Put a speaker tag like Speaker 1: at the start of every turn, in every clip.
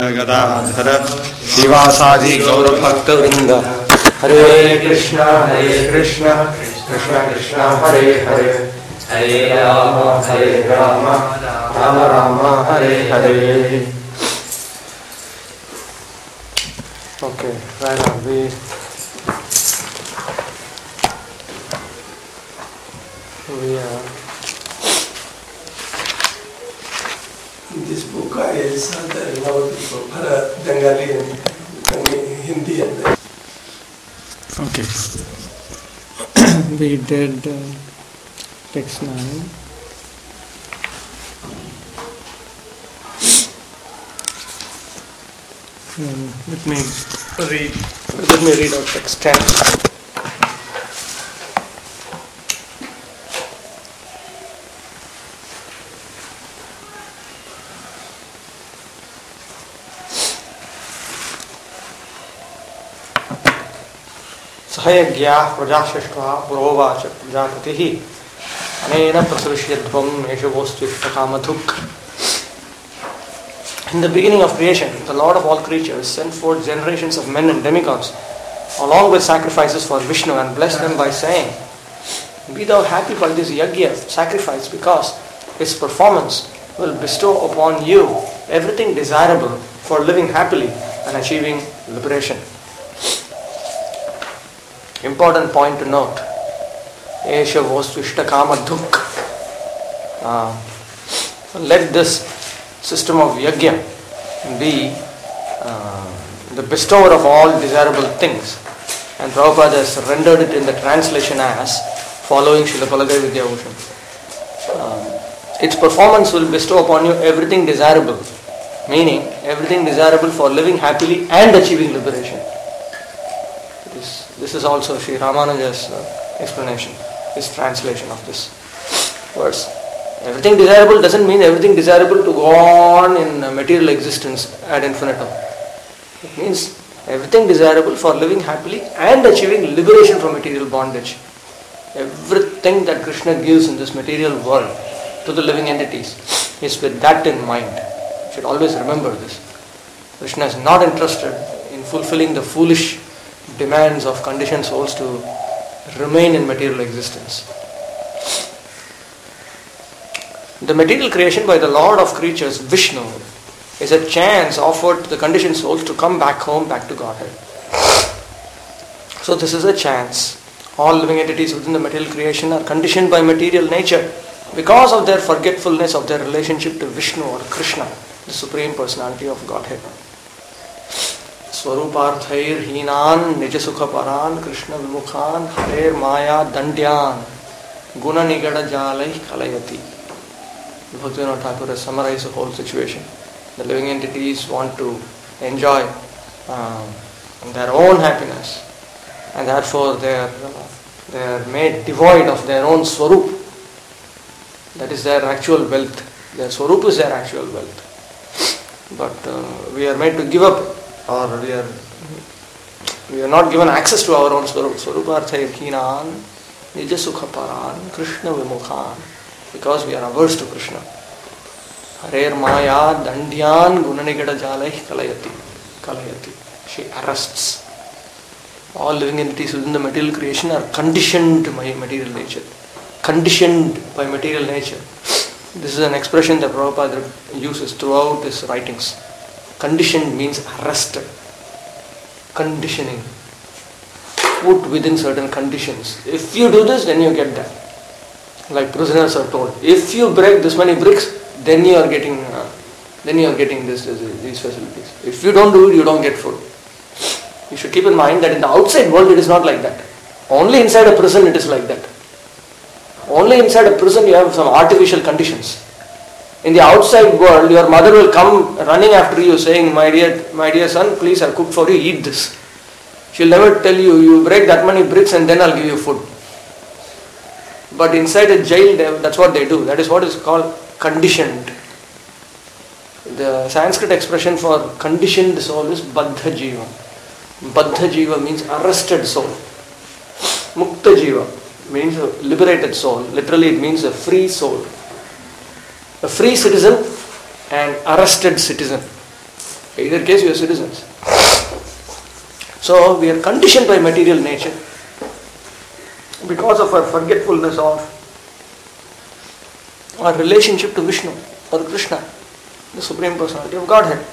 Speaker 1: Gadadhar शिवासादि गौरभक्तवृंद Hare Krishna Krishna Krishna Hare Hare Hare Ram Ram Ram Hare Hare. Okay, where are we? We are.
Speaker 2: This book I saw that about Bengali and Hindi and that.
Speaker 3: Okay. We did text 9. Let me read out text 10. सहयज्ञा प्रजाशिष्टा पुरोवाच Prajapati अनेन प्रसृष्यध्वं मेषवोस्त्विष्टकामधुक्. In the beginning of creation, the Lord of all creatures sent forth generations of men and demigods, along with sacrifices for Vishnu, and blessed them by saying, "Be thou happy by this yajna sacrifice, because its performance will bestow upon you everything desirable for living happily and achieving liberation." Important point to note. Esha Vostishta Kama Duk. Let this system of yajna be the bestower of all desirable things. And Prabhupada has rendered it in the translation as following Srila Palagai Vidyabhushan. Its performance will bestow upon you everything desirable, meaning everything desirable for living happily and achieving liberation. This is also Sri Ramanuja's explanation, his translation of this verse. Everything desirable doesn't mean everything desirable to go on in material existence ad infinitum. It means everything desirable for living happily and achieving liberation from material bondage. Everything that Krishna gives in this material world to the living entities is with that in mind. You should always remember this. Krishna is not interested in fulfilling the foolish demands of conditioned souls to remain in material existence. The material creation by the Lord of creatures, Vishnu, is a chance offered to the conditioned souls to come back home, back to Godhead. So this is a chance. All living entities within the material creation are conditioned by material nature because of their forgetfulness of their relationship to Vishnu or Krishna, the Supreme Personality of Godhead. Swaruparthair hinan nijasukha paran Krishna vimukhan harer maya dandyan guna nigada jalai kalayati. Bhaktivinoda Thakur has summarized the whole situation. The living entities want to enjoy their own happiness, and therefore they are made devoid of their own swarup. That is their actual wealth. Their swarup is their actual wealth. But we are made to give up, or we are not given access to our own swarup. Swaruparthair hinan nijasukha paran Krishna vimukhan. Because we are averse to Krishna. Harer maya dandyan gunanigada jalai kalayati. She arrests. All living entities within the material creation are conditioned by material nature. Conditioned by material nature. This is an expression that Prabhupada uses throughout his writings. Conditioned means arrested. Conditioning. Put within certain conditions. If you do this, then you get that. Like prisoners are told, if you break this many bricks, then you are getting these facilities. If you don't do it, you don't get food. You should keep in mind that in the outside world it is not like that. Only inside a prison it is like that. Only inside a prison you have some artificial conditions. In the outside world, your mother will come running after you saying, my dear son, please, I cooked for you, eat this. She'll never tell you, you break that many bricks and then I'll give you food. But inside a jail, that's what they do. That is what is called conditioned. The Sanskrit expression for conditioned soul is Baddha Jiva. Baddha Jiva means arrested soul. Mukta Jiva means a liberated soul. Literally it means a free soul. A free citizen and arrested citizen. Either case, we are citizens. So we are conditioned by material nature because of our forgetfulness of our relationship to Vishnu or Krishna, the Supreme Personality of Godhead.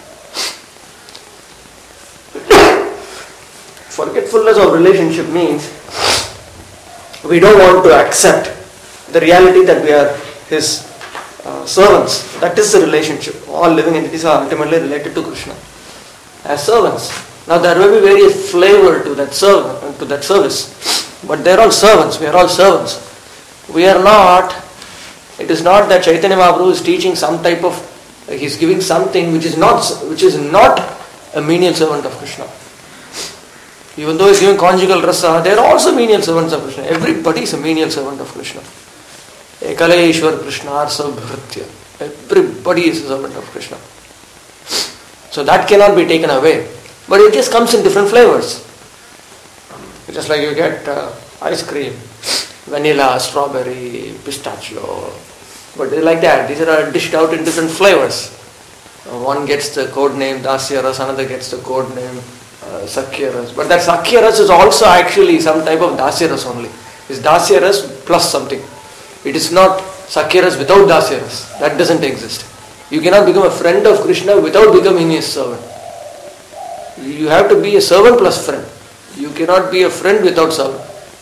Speaker 3: Forgetfulness of relationship means we don't want to accept the reality that we are His servants. That is the relationship. All living entities are ultimately related to Krishna as servants. Now there may be various flavor to that service, but they are all servants. We are all servants. We are not. It is not that Chaitanya Mahaprabhu is teaching some type of. He is giving something which is not a menial servant of Krishna. Even though he is giving conjugal rasa, they are also menial servants of Krishna. Everybody is a menial servant of Krishna. Ekaleshwar Krishna Sabhritya. Everybody is a servant of Krishna. So that cannot be taken away. But it just comes in different flavors. Just like you get ice cream, vanilla, strawberry, pistachio. But they like that. These are dished out in different flavors. One gets the code name Dasya Ras, another gets the code name Sakhya Ras. But that Sakhya Ras is also actually some type of Dasya Ras only. It's Dasya Ras plus something. It is not Sakhya Ras without Dasya Ras. That doesn't exist. You cannot become a friend of Krishna without becoming his servant. You have to be a servant plus friend. You cannot be a friend without servant.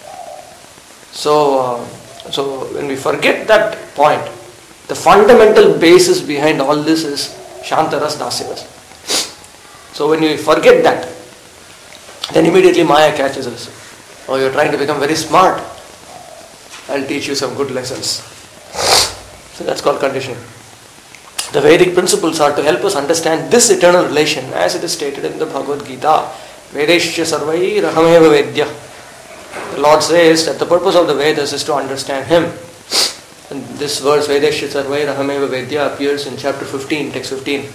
Speaker 3: So when we forget that point, the fundamental basis behind all this is Shantaras, Dasyaras. So when we forget that, then immediately Maya catches us. Oh, you're trying to become very smart. I'll teach you some good lessons. So that's called conditioning. The Vedic principles are to help us understand this eternal relation as it is stated in the Bhagavad Gita. Vedeshya sarvai rahameva vedya. The Lord says that the purpose of the Vedas is to understand Him. And this verse, Vedeshya sarvai rahameva vedya, appears in chapter 15, text 15.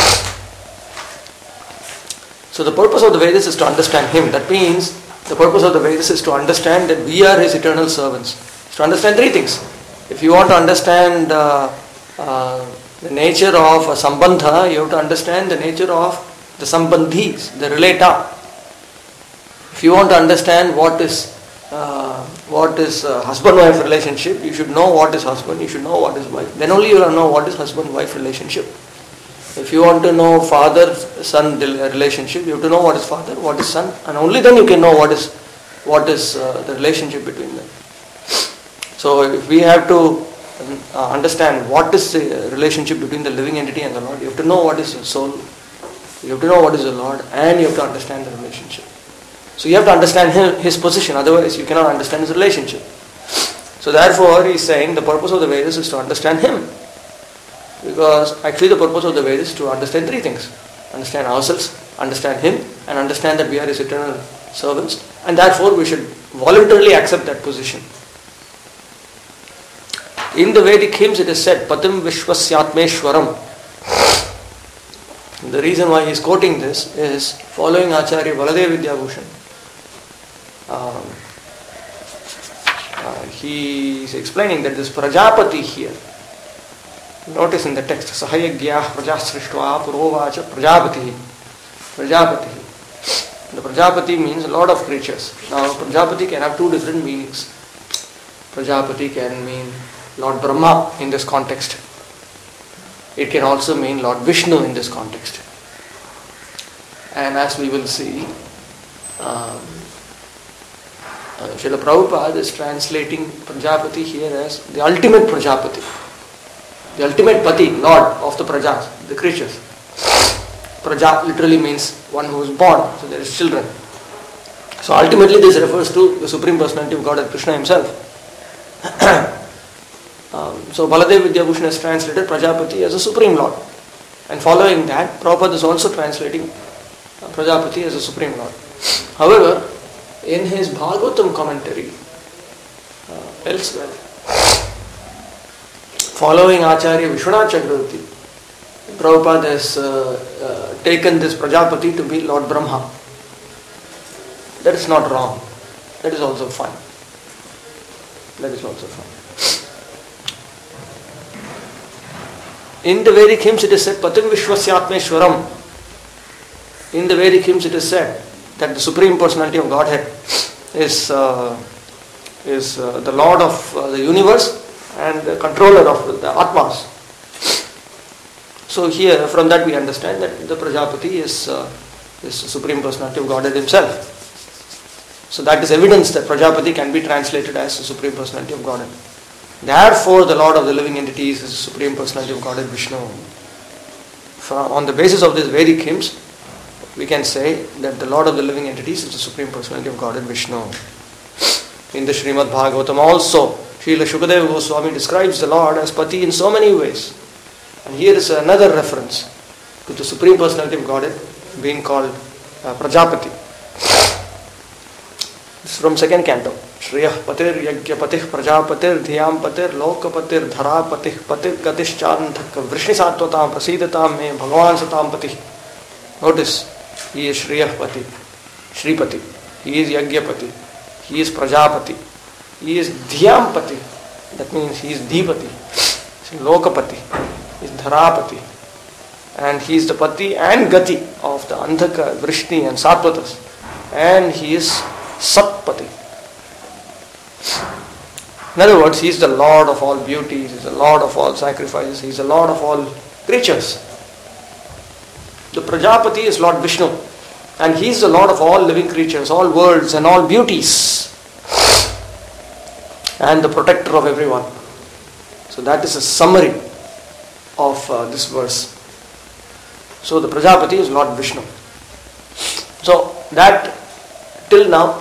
Speaker 3: So the purpose of the Vedas is to understand Him. That means the purpose of the Vedas is to understand that we are His eternal servants. It's to understand three things. If you want to understand the nature of a sambandha, you have to understand the nature of the sambandhis, the relata. If you want to understand what is husband-wife relationship, you should know what is husband, you should know what is wife. Then only you will know what is husband-wife relationship. If you want to know father-son relationship, you have to know what is father, what is son, and only then you can know what is the relationship between them. So if we have to understand what is the relationship between the living entity and the Lord, you have to know what is the soul, you have to know what is the Lord, and you have to understand the relationship. So you have to understand His position, otherwise you cannot understand His relationship. So therefore He is saying the purpose of the Vedas is to understand Him. Because actually the purpose of the Vedas is to understand three things. Understand ourselves, understand Him, and understand that we are His eternal servants. And therefore we should voluntarily accept that position. In the Vedic hymns it is said, Patim Vishwasyatmeshwaram. The reason why he is quoting this is following Acharya Baladev Vidyabhushan. He is explaining that this Prajapati here, notice in the text, Sahayagyah Prajasrishtva Purovacha Prajapati. Prajapati. The Prajapati means Lord of creatures. Now Prajapati can have two different meanings. Prajapati can mean Lord Brahma in this context. It can also mean Lord Vishnu in this context. And as we will see, Srila Prabhupada is translating Prajapati here as the ultimate Prajapati. The ultimate Pati, Lord of the Prajas, the creatures. Praja literally means one who is born, so there is children. So ultimately this refers to the Supreme Personality of Godhead, Krishna Himself. So Baladev Vidyabhushan has translated Prajapati as a Supreme Lord. And following that, Prabhupada is also translating Prajapati as a Supreme Lord. However, in his Bhagavatam commentary, elsewhere, following Acharya Vishwanath Chakravarti, Prabhupada has taken this Prajapati to be Lord Brahma. That is not wrong. That is also fine. That is also fine. In the Vedic hymns it is said, Patim Vishwasyatmeshwaram. in the Vedic hymns it is said that the Supreme Personality of Godhead is the Lord of the universe and the controller of the Atmas. So here, from that we understand that the Prajapati is the Supreme Personality of Godhead himself. So that is evidence that Prajapati can be translated as the Supreme Personality of Godhead. Therefore, the Lord of the living entities is the Supreme Personality of Godhead Vishnu. On the basis of these Vedic hymns, we can say that the Lord of the living entities is the Supreme Personality of Godhead Vishnu. In the Srimad Bhagavatam also, Srila Shukadeva Goswami describes the Lord as Pati in so many ways. And here is another reference to the Supreme Personality of Godhead being called Prajapati. This is from second canto. Shriyah patir yagya patih prajapatir dhyam patir lokapatir dhara patih patir gatish chanthak vrishni sattvatam prasidatam me bhagavan satam patih. Notice, he is Shriyah pati, Shripati, he is Yagyapati, he is Prajapati, he is Dhyam pati, that means he is Dhipati, he is Lokapati, he is Dharapati, and he is the Pati and Gati of the Andhaka, Vrishni and Sattvatas, and he is Satpati. In other words, he is the Lord of all beauties, he is the Lord of all sacrifices, he is the Lord of all creatures. The Prajapati is Lord Vishnu, and he is the Lord of all living creatures, all worlds and all beauties, and the protector of everyone. So that is a summary of this verse. So the Prajapati is Lord Vishnu. So that till now,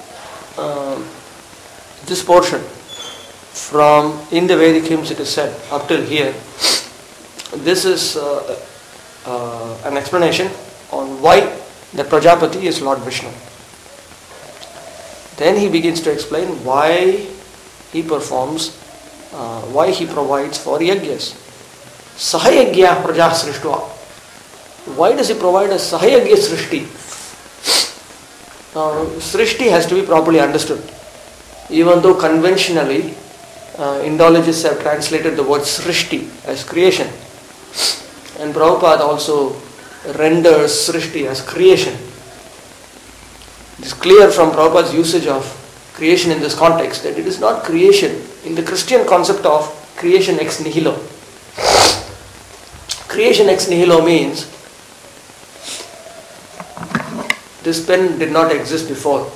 Speaker 3: this portion from in the Vedic hymns it is said up till here, this is an explanation on why the Prajapati is Lord Vishnu. Then he begins to explain why he performs, why he provides for yagyas. Sahayagya praja srishtva. Why does he provide a Sahayagya srishti? Now, srishti has to be properly understood. Even though conventionally Indologists have translated the word srishti as creation, and Prabhupada also renders srishti as creation. It is clear from Prabhupada's usage of creation in this context that it is not creation in the Christian concept of creation ex nihilo. Creation ex nihilo means this pen did not exist before,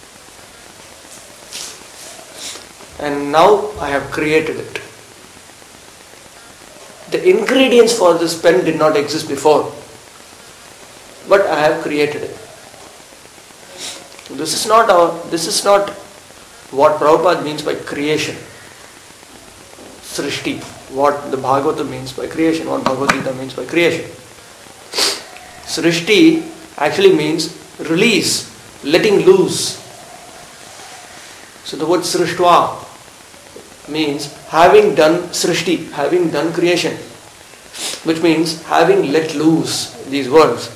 Speaker 3: and now I have created it. The ingredients for this pen did not exist before, but I have created it. This is not what Prabhupada means by creation. Srishti, what the Bhagavata means by creation, what Bhagavad Gita means by creation. Srishti actually means release, letting loose. So the word srishtva means having done srishti, having done creation, which means having let loose these words.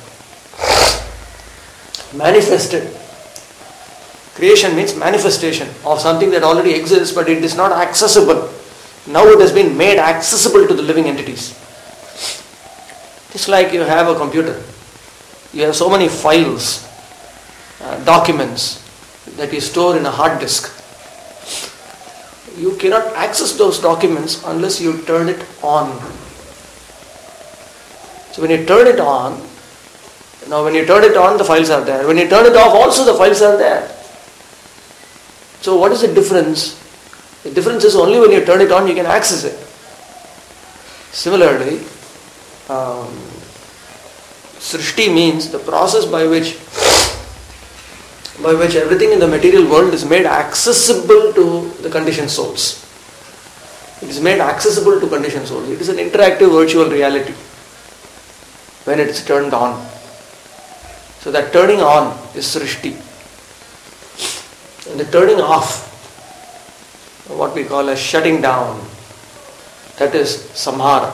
Speaker 3: Manifested. Creation means manifestation of something that already exists, but it is not accessible. Now it has been made accessible to the living entities. Just like you have a computer. You have so many files, documents that you store in a hard disk. You cannot access those documents unless you turn it on. So when you turn it on, when you turn it on, the files are there. When you turn it off, also the files are there. So what is the difference? The difference is only when you turn it on, you can access it. Similarly, Srishti means the process by which everything in the material world is made accessible to the conditioned souls. It is made accessible to conditioned souls. It is an interactive virtual reality when it is turned on. So that turning on is Srishti. And the turning off, what we call as shutting down, that is samhara.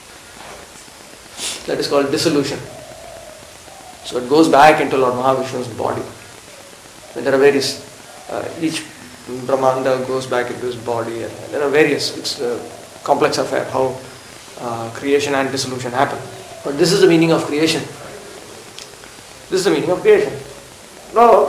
Speaker 3: That is called dissolution. So it goes back into Lord Mahavishnu's body. And there are various, each Brahmanda goes back into his body, and there are various, it's a complex affair how creation and dissolution happen. But this is the meaning of creation. This is the meaning of creation. Now,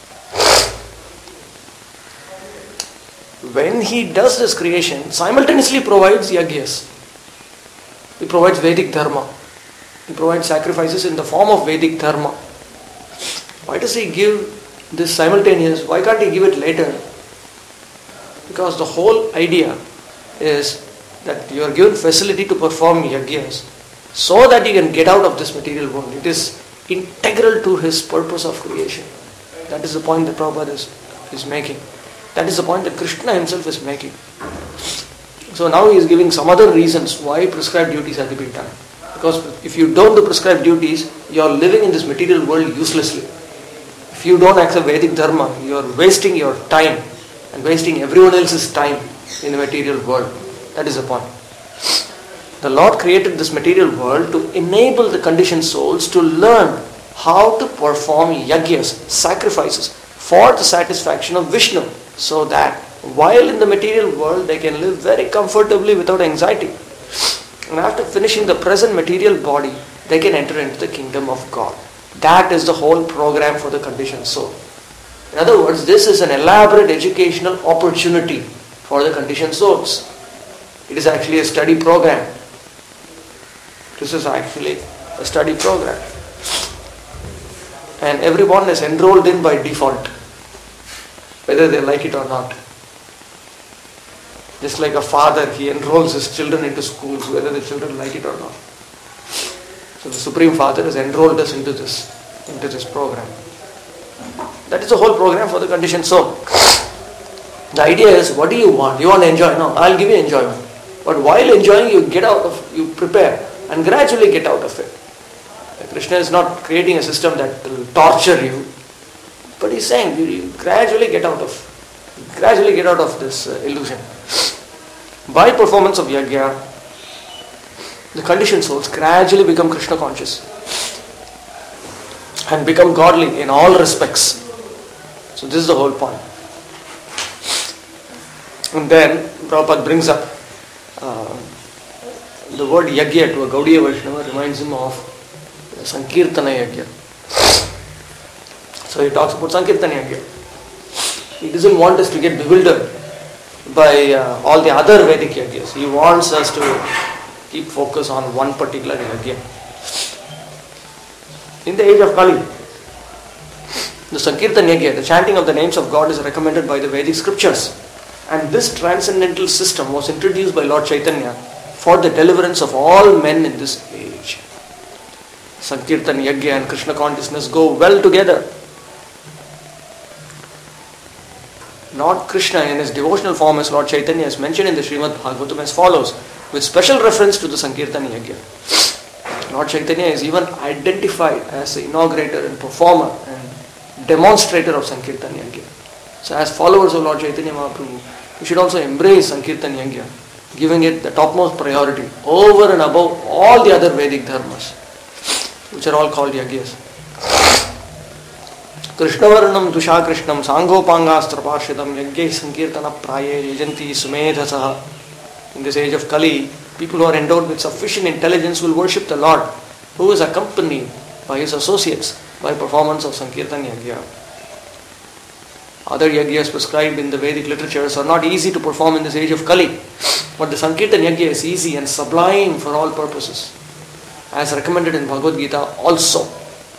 Speaker 3: when he does this creation, simultaneously provides yajnas. He provides Vedic dharma. He provides sacrifices in the form of Vedic dharma. Why does he give this simultaneous? Why can't he give it later? Because the whole idea is that you are given facility to perform yajnas so that you can get out of this material world. It is integral to his purpose of creation. That is the point that Prabhupada is making. That is the point that Krishna himself is making. So now he is giving some other reasons why prescribed duties have to be done. Because if you don't do prescribed duties, you are living in this material world uselessly. If you don't accept Vedic Dharma, you are wasting your time and wasting everyone else's time in the material world. That is the point. The Lord created this material world to enable the conditioned souls to learn how to perform yajnas, sacrifices, for the satisfaction of Vishnu, so that while in the material world they can live very comfortably without anxiety. And after finishing the present material body, they can enter into the kingdom of God. That is the whole program for the conditioned soul. In other words, this is an elaborate educational opportunity for the conditioned souls. It is actually a study program. This is actually a study program. And everyone is enrolled in by default, whether they like it or not. Just like a father, he enrolls his children into schools, whether the children like it or not. So the Supreme Father has enrolled us into this program. That is the whole program for the conditioned soul. The idea is, what do you want? You want to enjoy? No, I'll give you enjoyment. But while enjoying, you prepare and gradually get out of it. Krishna is not creating a system that will torture you, but he's saying you gradually get out of this illusion. By performance of yajna, the conditioned souls gradually become Krishna conscious and become godly in all respects. So this is the whole point. And then Prabhupada brings up the word yajna to a Gaudiya Vaishnava reminds him of Sankirtana yajna. So he talks about Sankirtana yajna. He doesn't want us to get bewildered by all the other Vedic yajnas. He wants us to keep focus on one particular yajna. In the age of Kali, the Sankirtan yajna, the chanting of the names of God, is recommended by the Vedic scriptures. And this transcendental system was introduced by Lord Chaitanya for the deliverance of all men in this age. Sankirtan yajna and Krishna consciousness go well together. Lord Krishna in his devotional form as Lord Chaitanya is mentioned in the Srimad Bhagavatam as follows, with special reference to the Sankirtan yajna. Lord Chaitanya is even identified as the inaugurator and performer and demonstrator of Sankirtan yajna. So as followers of Lord Chaitanya Mahaprabhu, we should also embrace Sankirtan yajna, giving it the topmost priority over and above all the other Vedic dharmas, which are all called yajnas. Krishnavarnam Dusha Krishnam Sanghopangastra Parshidam Yajna Sankirtana Praye Yajanti Sumedhasaha. In this age of Kali, people who are endowed with sufficient intelligence will worship the Lord, who is accompanied by his associates by performance of Sankirtan yajna. Other yajnas prescribed in the Vedic literatures are not easy to perform in this age of Kali, but the Sankirtan yajna is easy and sublime for all purposes, as recommended in Bhagavad Gita also.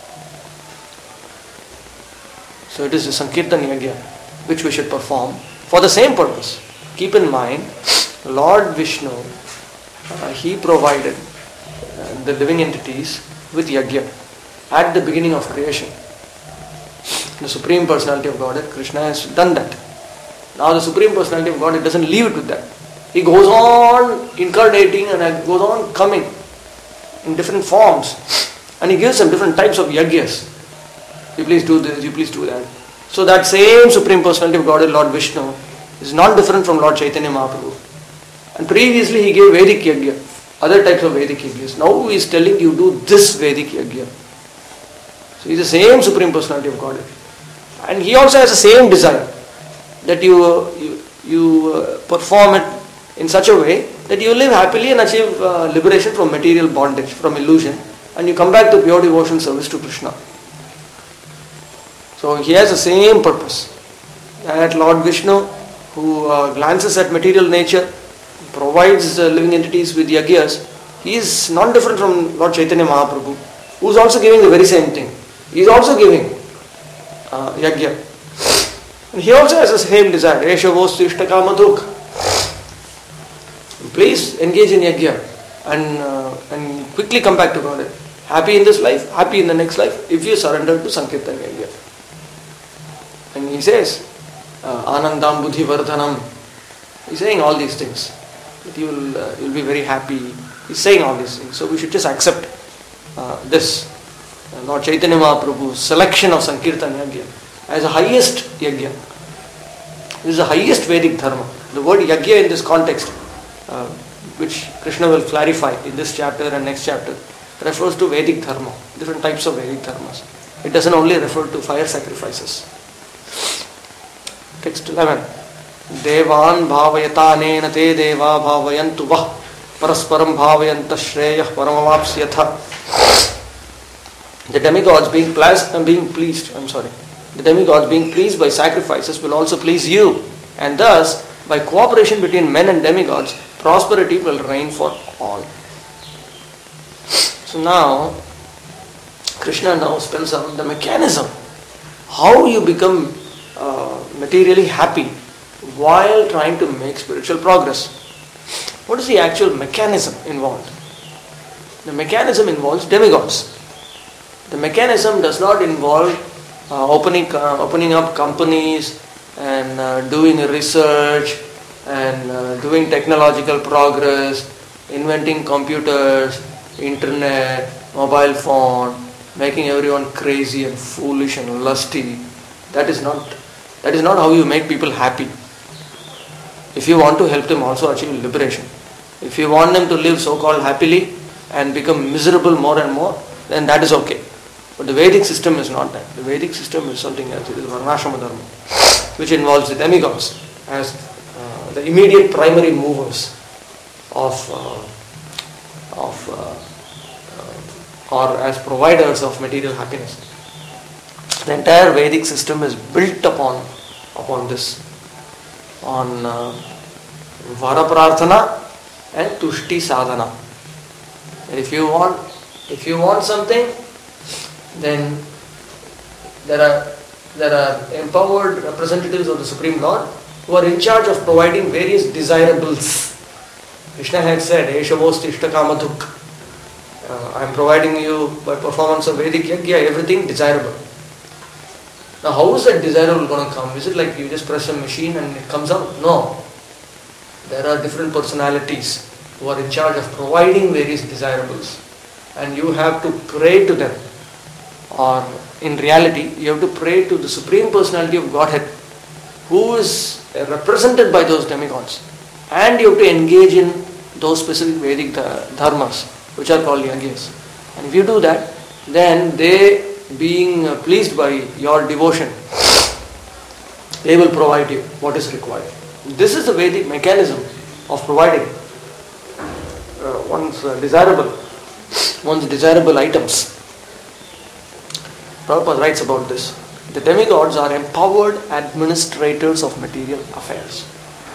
Speaker 3: So it is the Sankirtan yajna which we should perform for the same purpose. Keep in mind, Lord Vishnu, he provided the living entities with yajna at the beginning of creation. The Supreme Personality of Godhead, Krishna, has done that. Now the Supreme Personality of Godhead doesn't leave it with that. He goes on incarnating and goes on coming in different forms. And he gives them different types of yajnas. You please do this, you please do that. So that same Supreme Personality of Godhead, Lord Vishnu, is not different from Lord Chaitanya Mahaprabhu. And previously he gave Vedic yajna, other types of Vedic yajnas. Now he is telling you do this Vedic yajna. So he is the same Supreme Personality of Godhead. And he also has the same desire that you perform it in such a way that you live happily and achieve liberation from material bondage, from illusion, and you come back to pure devotion service to Krishna. So he has the same purpose. That Lord Vishnu, who glances at material nature, provides living entities with yagyas, he is not different from Lord Chaitanya Mahaprabhu, who is also giving the very same thing. He is also giving yagya. And he also has the same desire. Esha vostu ishtaka madhuk. Please engage in yagya and quickly come back to God. Happy in this life, happy in the next life, if you surrender to Sankirtan yagya. And he says, Anandam Buddhi Vardhanam. He's saying all these things. That you'll be very happy. He's saying all these things. So we should just accept this. Lord Chaitanya Mahaprabhu's selection of Sankirtan Yagya as the highest Yagya. This is the highest Vedic Dharma. The word Yagya in this context, which Krishna will clarify in this chapter and next chapter, refers to Vedic Dharma, different types of Vedic Dharmas. It doesn't only refer to fire sacrifices. Text 11. Devan bhavayatanena te deva bhavayantu vah parasparam bhavayanta shreyah paramavapsyatha. The demigods being pleased by sacrifices will also please you, and thus by cooperation between men and demigods, prosperity will reign for all. So now Krishna now spells out the mechanism, how you become materially happy while trying to make spiritual progress. What is the actual mechanism involved? The mechanism involves demigods. The mechanism does not involve opening up companies and doing research and doing technological progress, inventing computers, internet, mobile phone, making everyone crazy and foolish and lusty. That is not how you make people happy. If you want to help them also achieve liberation, if you want them to live so-called happily and become miserable more and more, then that is okay. But the Vedic system is not that. The Vedic system is something else. It is Varnashrama Dharma, which involves the demigods as the immediate primary movers or as providers of material happiness. The entire Vedic system is built upon this, on Vara Prarthana and Tushti Sadhana. And if you want something, then there are empowered representatives of the Supreme Lord who are in charge of providing various desirables. Krishna had said, Esha vostu ishtaka madhuk. I am providing you by performance of Vedic Yagya everything desirable. Now how is that desirable going to come? Is it like you just press a machine and it comes out? No. There are different personalities who are in charge of providing various desirables, and you have to pray to them. Or in reality, you have to pray to the Supreme Personality of Godhead, who is represented by those demigods, and you have to engage in those specific Vedic dharmas, which are called yagyas. And if you do that, then they, being pleased by your devotion, they will provide you what is required. This is the Vedic mechanism of providing one's desirable items. Prabhupada writes about this. The demigods are empowered administrators of material affairs.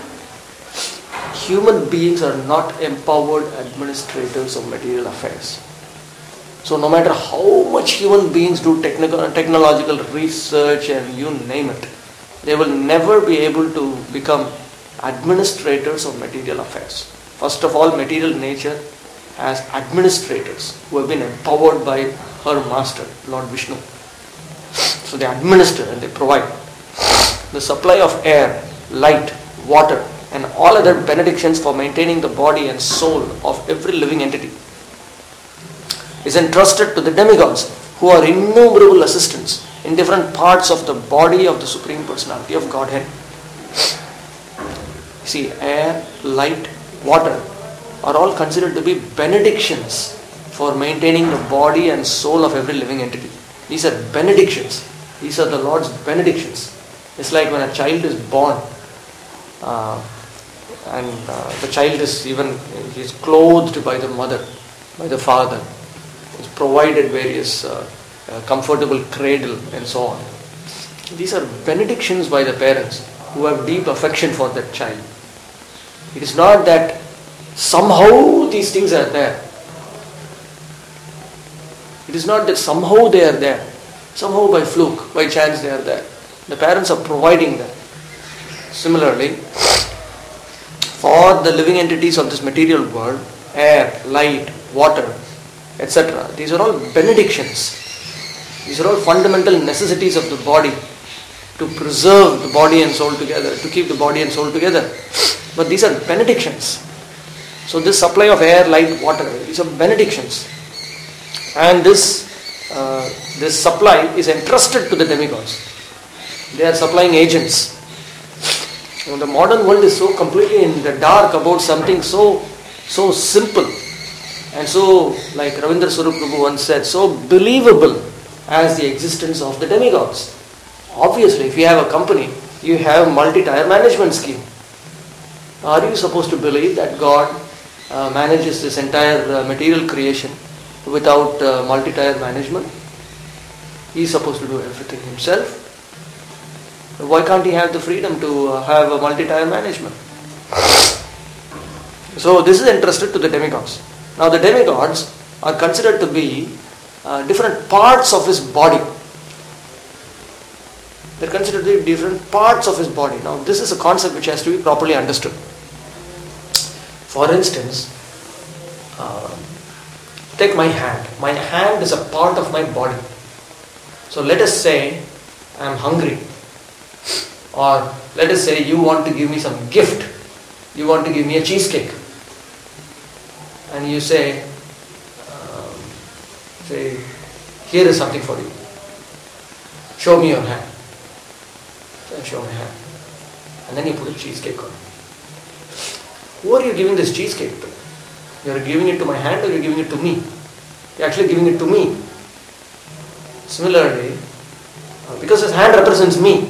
Speaker 3: Human beings are not empowered administrators of material affairs. So no matter how much human beings do technological research and you name it, they will never be able to become administrators of material affairs. First of all, material nature has administrators who have been empowered by her master, Lord Vishnu. So they administer and they provide. The supply of air, light, water and all other benedictions for maintaining the body and soul of every living entity is entrusted to the demigods, who are innumerable assistants in different parts of the body of the Supreme Personality of Godhead. See, air, light, water are all considered to be benedictions for maintaining the body and soul of every living entity. These are benedictions. These are the Lord's benedictions. It's like when a child is born and the child is he's clothed by the mother, by the father. He's provided various comfortable cradle and so on. These are benedictions by the parents who have deep affection for that child. It is not that somehow these things are there. It is not that somehow they are there. Somehow by fluke, by chance they are there. The parents are providing them. Similarly, for the living entities of this material world, air, light, water, etc., these are all benedictions. These are all fundamental necessities of the body to preserve the body and soul together, to keep the body and soul together. But these are benedictions. So this supply of air, light, water, these are benedictions. And this supply is entrusted to the demigods. They are supplying agents. The modern world is so completely in the dark about something so simple and so, like Ravindra Swarup Prabhu once said, so believable as the existence of the demigods. Obviously, if you have a company, you have multi-tier management scheme. Are you supposed to believe that God manages this entire material creation without multi-tier management? He is supposed to do everything himself. Why can't he have the freedom to have a multi-tier management? So this is entrusted to the demigods. Now the demigods are considered to be different parts of his body. They are considered to be different parts of his body. Now this is a concept which has to be properly understood. For instance, take my hand. My hand is a part of my body. So let us say I am hungry. Or let us say you want to give me some gift. You want to give me a cheesecake. And you say, here is something for you. Show me your hand. So I show my hand. And then you put a cheesecake on it. Who are you giving this cheesecake to? You are giving it to my hand or you are giving it to me? You are actually giving it to me. Similarly, because his hand represents me.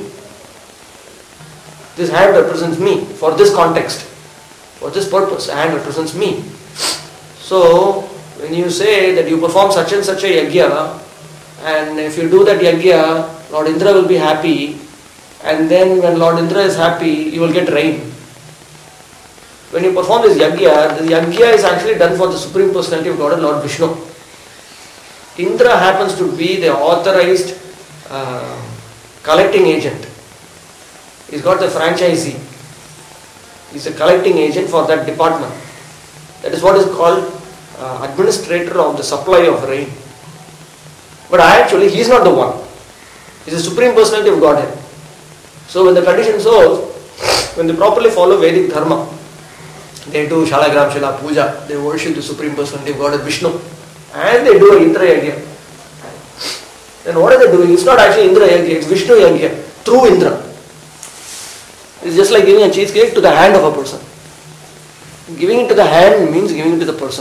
Speaker 3: This hand represents me for this context. For this purpose, the hand represents me. So, when you say that you perform such and such a yajna, and if you do that yajna, Lord Indra will be happy, and then when Lord Indra is happy, you will get rain. When you perform this yajna is actually done for the Supreme Personality of Godhead, Lord Vishnu. Indra happens to be the authorized collecting agent. He's got the franchisee. He's a collecting agent for that department. That is what is called administrator of the supply of rain. But actually, he is not the one. He is the Supreme Personality of Godhead. So when the condition souls, when they properly follow Vedic Dharma, they do Shalagram Shala Puja, they worship the Supreme Personality of Godhead Vishnu, and they do Indra Yajna. Then what are they doing? It's not actually Indra Yajna, it's Vishnu Yajna, through Indra. It's just like giving a cheesecake to the hand of a person. Giving it to the hand means giving it to the person.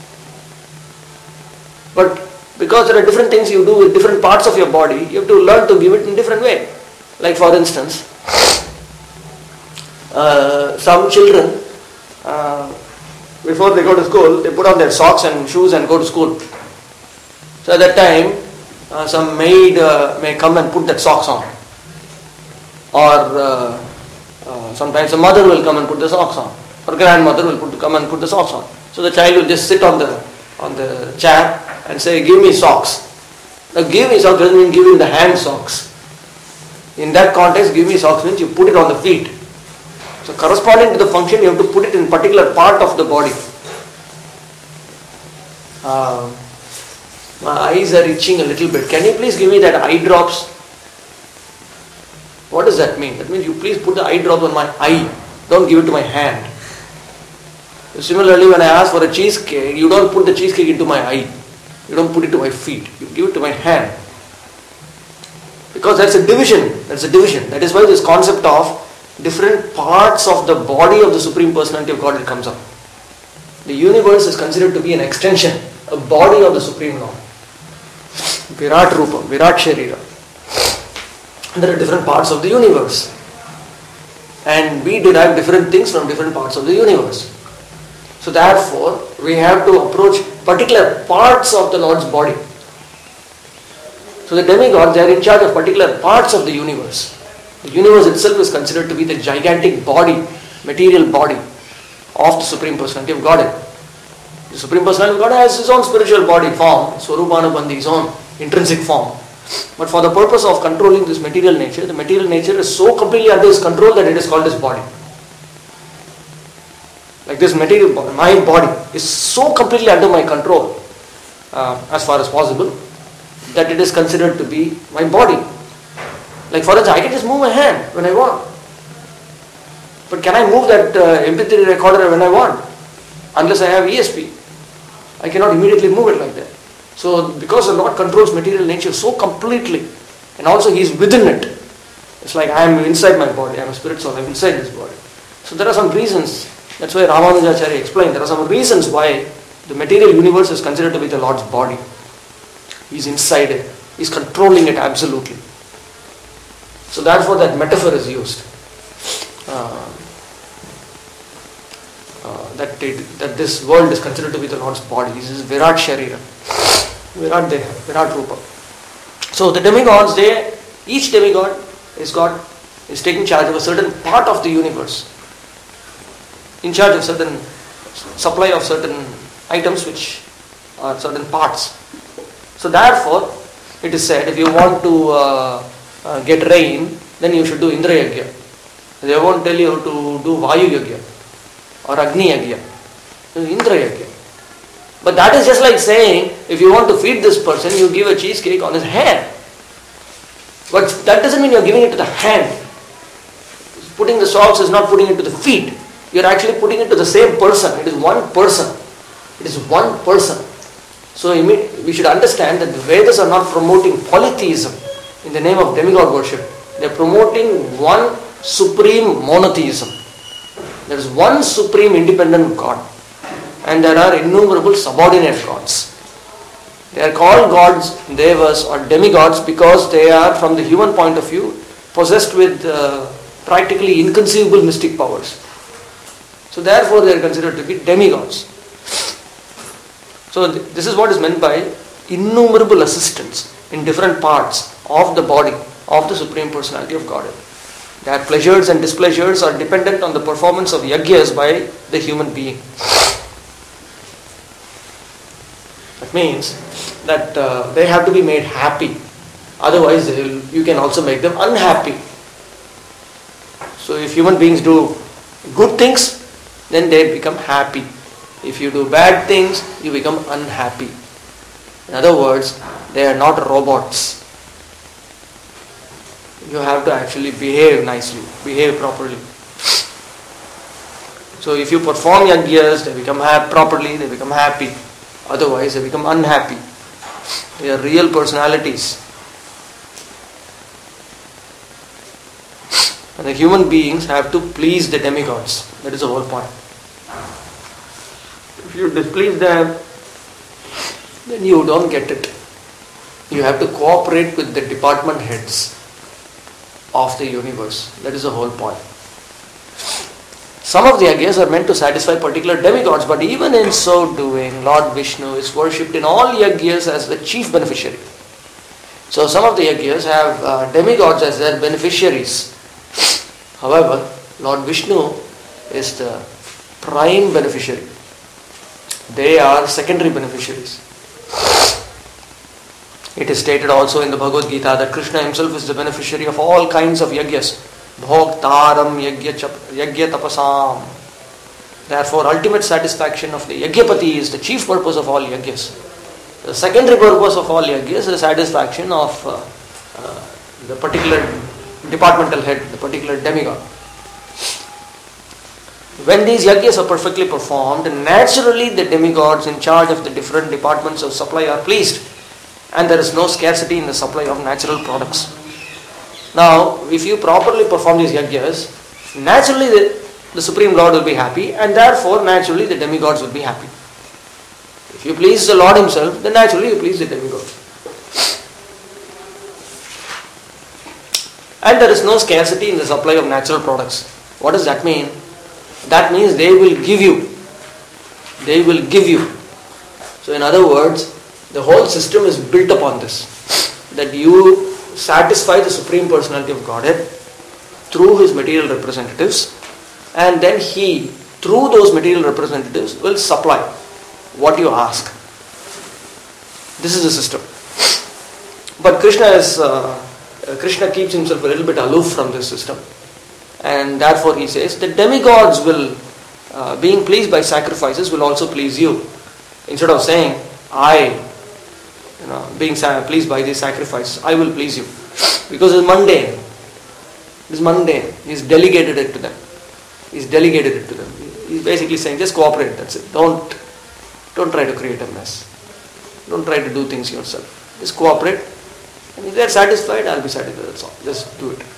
Speaker 3: But because there are different things you do with different parts of your body, you have to learn to give it in a different way. Like for instance, some children, before they go to school, they put on their socks and shoes and go to school. So at that time, some maid may come and put that socks on. Or sometimes a mother will come and put the socks on. Or grandmother will come and put the socks on. So the child will just sit on the chair and say, give me socks. Now give me socks doesn't mean give him the hand socks. In that context, give me socks means you put it on the feet. So corresponding to the function, you have to put it in a particular part of the body. My eyes are itching a little bit. Can you please give me that eye drops? What does that mean? That means you please put the eye drops on my eye. Don't give it to my hand. Similarly, when I ask for a cheesecake, you don't put the cheesecake into my eye. You don't put it to my feet. You give it to my hand. Because that's a division. That's a division. That is why this concept of different parts of the body of the Supreme Personality of Godhead comes up. The universe is considered to be an extension, a body of the Supreme Lord. Virat Rupa, Virat Sharira. There are different parts of the universe. And we derive different things from different parts of the universe. So therefore, we have to approach particular parts of the Lord's body. So the demigods, they are in charge of particular parts of the universe. The universe itself is considered to be the gigantic body, material body of the Supreme Personality of Godhead. The Supreme Personality of Godhead has his own spiritual body form, Swarupanubandhi, his own intrinsic form. But for the purpose of controlling this material nature, the material nature is so completely under his control that it is called his body. Like this material body, my body is so completely under my control, as far as possible, that it is considered to be my body. Like for instance, I can just move my hand when I want. But can I move that MP3 recorder when I want? Unless I have ESP. I cannot immediately move it like that. So because the Lord controls material nature so completely, and also He is within it. It's like I am inside my body, I am a spirit soul, I am inside this body. So there are some reasons, that's why Ramanujacharya explained, there are some reasons why the material universe is considered to be the Lord's body. He is inside it, He is controlling it absolutely. So therefore that metaphor is used. That this world is considered to be the Lord's body. This is Virat Sharira. Virat Deha, Virat Rupa. So the demigods, each demigod is taking charge of a certain part of the universe. In charge of certain supply of certain items which are certain parts. So therefore, it is said if you want to get rain, then you should do Indra Yagya. They won't tell you to do Vayu Yagya or Agni Yagya. Indra Yagya. But that is just like saying, if you want to feed this person, you give a cheesecake on his hand. But that doesn't mean you are giving it to the hand. Putting the socks is not putting it to the feet. You are actually putting it to the same person. It is one person. It is one person. So we should understand that the Vedas are not promoting polytheism in the name of demigod worship. They are promoting one supreme monotheism. There is one supreme independent God. And there are innumerable subordinate gods. They are called gods, devas or demigods because they are, from the human point of view, possessed with practically inconceivable mystic powers. So therefore they are considered to be demigods. So this is what is meant by innumerable assistants in different parts of the body of the Supreme Personality of Godhead. Their pleasures and displeasures are dependent on the performance of yagyas by the human being. That means that they have to be made happy. Otherwise, you can also make them unhappy. So if human beings do good things, then they become happy. If you do bad things, you become unhappy. In other words, they are not robots. You have to actually behave nicely, behave properly. So if you perform yagyas, they become properly, they become happy. Otherwise, they become unhappy. They are real personalities. And the human beings have to please the demigods. That is the whole point. If you displease them, then you don't get it. You have to cooperate with the department heads of the universe. That is the whole point. Some of the yagyas are meant to satisfy particular demigods, but even in so doing, Lord Vishnu is worshipped in all yagyas as the chief beneficiary. So some of the yagyas have demigods as their beneficiaries. However, Lord Vishnu is the prime beneficiary. They are secondary beneficiaries. It is stated also in the Bhagavad Gita that Krishna himself is the beneficiary of all kinds of yagyas. Bhoktaram yagya tapasam. Therefore, ultimate satisfaction of the yagyapati is the chief purpose of all yagyas. The secondary purpose of all yagyas is the satisfaction of the particular departmental head, the particular demigod. When these yagyas are perfectly performed, naturally the demigods in charge of the different departments of supply are pleased, and there is no scarcity in the supply of natural products. Now, if you properly perform these yagyas, naturally the Supreme Lord will be happy, and therefore naturally the demigods will be happy. If you please the Lord himself, then naturally you please the demigods. And there is no scarcity in the supply of natural products. What does that mean? That means they will give you. They will give you. So in other words, the whole system is built upon this. that you satisfy the Supreme Personality of Godhead through his material representatives, and then he, through those material representatives, will supply what you ask. This is the system. But Krishna keeps himself a little bit aloof from this system, and therefore he says the demigods will, being pleased by sacrifices, will also please you. Instead of saying, being pleased by these sacrifices, I will please you. Because it's mundane. It's mundane. He's delegated it to them. He's basically saying, just cooperate, that's it. Don't try to create a mess. Don't try to do things yourself. Just cooperate. And if they're satisfied, I'll be satisfied, that's all. Just do it.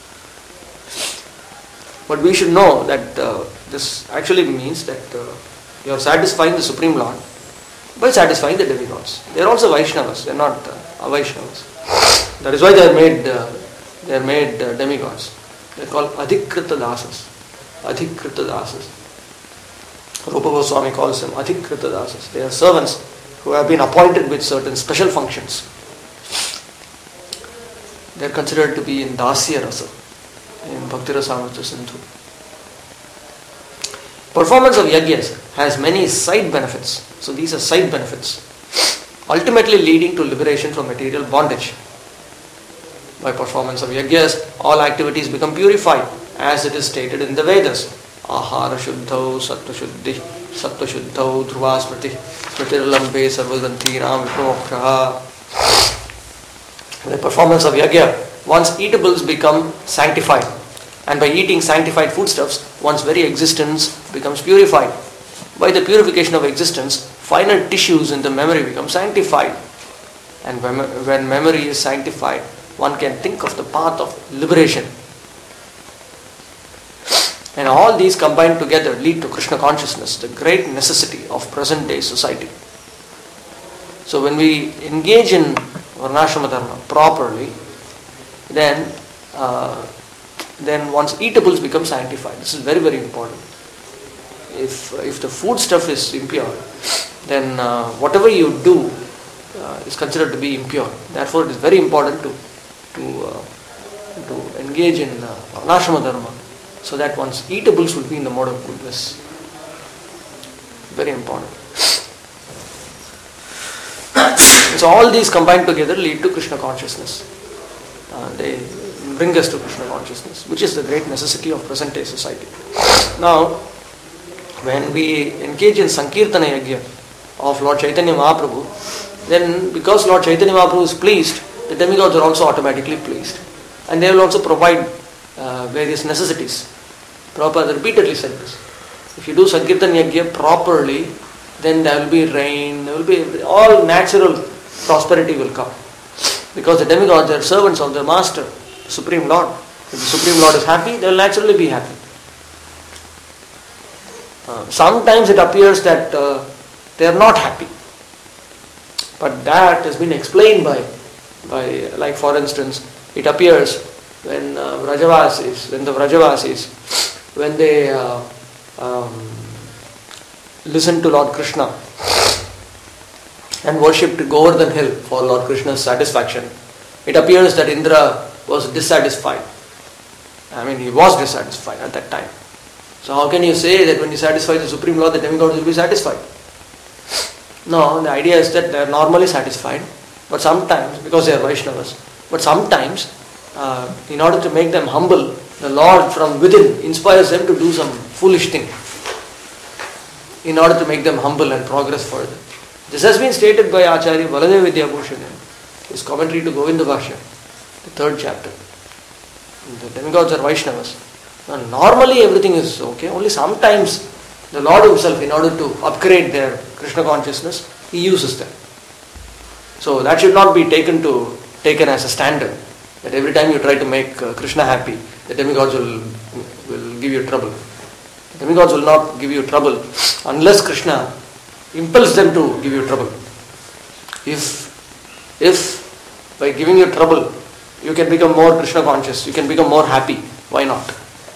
Speaker 3: But we should know that this actually means that you are satisfying the Supreme Lord by satisfying the demigods. They are also Vaishnavas. They are not Avaishnavas. That is why they are made demigods. They are called Adhikrita Dasas. Adhikrita Dasas. Rupa Goswami calls them Adhikrita Dasas. They are servants who have been appointed with certain special functions. They are considered to be in Dasya Rasa, in Bhakti Rasamrita Sindhu. Performance of yajnas has many side benefits. So these are side benefits, ultimately leading to liberation from material bondage. By performance of yajnas, all activities become purified, as it is stated in the Vedas. Ahara shuddhau, sattva shuddhau, dhruva smriti, smritirambe sarvadantiram vipmokshaha. The performance of yajna, one's eatables become sanctified. And by eating sanctified foodstuffs, one's very existence becomes purified. By the purification of existence, finer tissues in the memory become sanctified. And when memory is sanctified, one can think of the path of liberation. And all these combined together lead to Krishna consciousness, the great necessity of present day society. So when we engage in Varnashrama Dharma properly, then one's eatables become sanctified. This is very, very important. If the food stuff is impure, then whatever you do is considered to be impure. Therefore, it is very important to engage in Varnashrama Dharma, so that one's eatables will be in the mode of goodness. Very important. So all these combined together lead to Krishna consciousness. They bring us to Krishna consciousness, which is the great necessity of present day society. Now, when we engage in Sankirtana Yajna of Lord Chaitanya Mahaprabhu, then because Lord Chaitanya Mahaprabhu is pleased, the demigods are also automatically pleased. And they will also provide various necessities. Prabhupada repeatedly said this. If you do Sankirtana Yajna properly, then there will be rain, there will be all natural prosperity will come. Because the demigods are servants of the Master, the Supreme Lord. If the Supreme Lord is happy, they will naturally be happy. Sometimes it appears that they are not happy. But that has been explained by like for instance, it appears when the Vrajavasis, when they listened to Lord Krishna and worshipped Govardhan Hill for Lord Krishna's satisfaction, it appears that Indra was dissatisfied. He was dissatisfied at that time. So how can you say that when you satisfy the Supreme Lord, the demigods will be satisfied? No, the idea is that they are normally satisfied, but sometimes, because they are Vaishnavas, but sometimes, in order to make them humble, the Lord from within inspires them to do some foolish thing in order to make them humble and progress further. This has been stated by Acharya Baladeva Vidyabhushan in his commentary to Govinda Bhashya, the 3rd chapter. The demigods are Vaishnavas. Now, normally everything is okay, only sometimes the Lord himself, in order to upgrade their Krishna consciousness, he uses them. So that should not be taken as a standard, that every time you try to make Krishna happy, the demigods will give you trouble. The demigods will not give you trouble unless Krishna impels them to give you trouble. If by giving you trouble, you can become more Krishna conscious, you can become more happy, why not?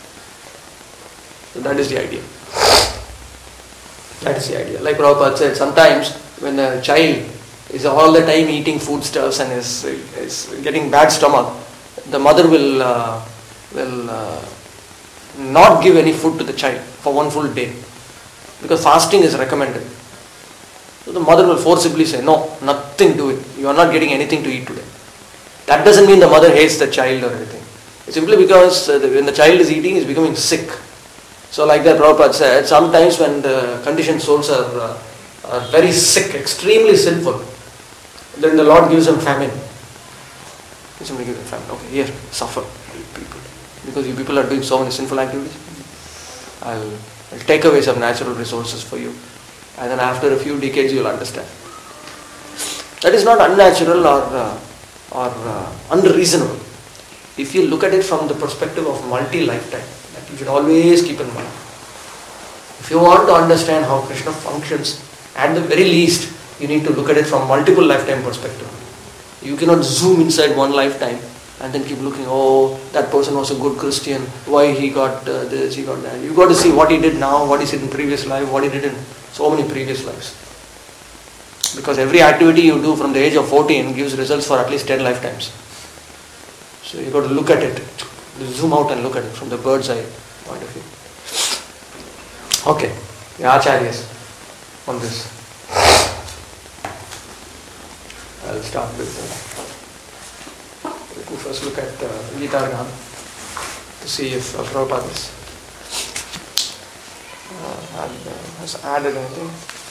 Speaker 3: So that is the idea. That is the idea. Like Prabhupada said, sometimes when a child is all the time eating foodstuffs and is getting bad stomach, the mother will not give any food to the child for one full day, because fasting is recommended. So the mother will forcibly say, no, nothing, do it. You are not getting anything to eat today. That doesn't mean the mother hates the child or anything. It's simply because when the child is eating, he is becoming sick. So like that Prabhupada said, sometimes when the conditioned souls are very sick, extremely sinful, then the Lord gives them famine. He simply gives them famine. Okay, here, suffer, people. Because you people are doing so many sinful activities. I'll take away some natural resources for you. And then after a few decades you will understand. That is not unnatural or unreasonable. If you look at it from the perspective of multi-lifetime, that you should always keep in mind. If you want to understand how Krishna functions, at the very least, you need to look at it from multiple lifetime perspective. You cannot zoom inside one lifetime and then keep looking, oh, that person was a good Christian, why he got this, he got that. You got to see what he did now, what he did in previous life, what he did in so many previous lives. Because every activity you do from the age of 14 gives results for at least 10 lifetimes. So you got to look at it, zoom out and look at it from the bird's eye point of view. Okay, the Acharyas on this. I'll start with, let me first look at Gita Gnan to see if Prabhupada has added anything.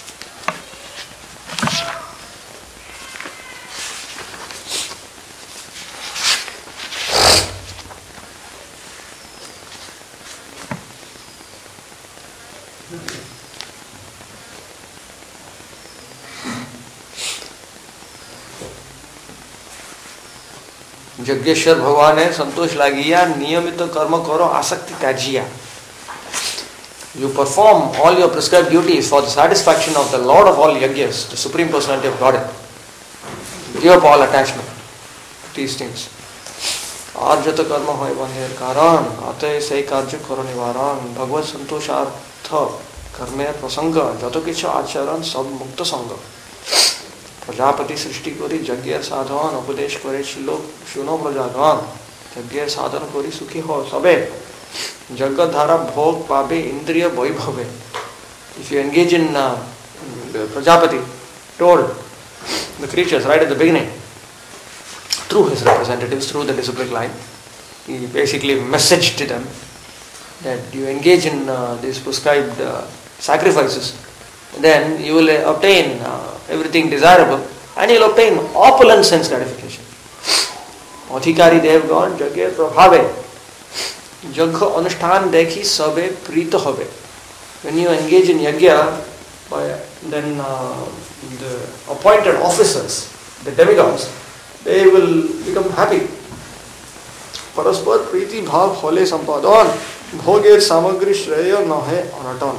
Speaker 3: Yajneshwar भगवान है संतोष लागिया नियमित कर्म करो आसक्ति त्याजिया. You perform all your prescribed duties for the satisfaction of the Lord of all yajnas, the Supreme Personality of Godhead. Give up all attachment to these things. आर्जत कर्म होय बंधेर कारण अतः से कार्य करो निवारण भगवत संतोषार्थ कर्मे प्रसंग जत किछ आचरण सब मुक्त संग. प्रजापति सृष्टि करी यज्ञ साधन उपदेश करे श्लोक सुनो प्रजागण यज्ञ साधन करी सुखी हो सबे जगत धारा भोग पावे इंद्रिय वैभवे. If you engage in the Prajapati told the creatures right at the beginning through his representatives, through the disciplic line, he basically messaged to them that you engage in these prescribed sacrifices, then you will obtain everything desirable and you will obtain opulent sense gratification. Adhikari Devgan Jagya Prabhave Jagya Anushthan Dekhi Sabe Prita Habe. When you engage in yajna, then the appointed officers, the demigods, they will become happy. Paraspar Priti Bhav Hole Sampadon Bhoger Samagri Shreya Nahe Anatan.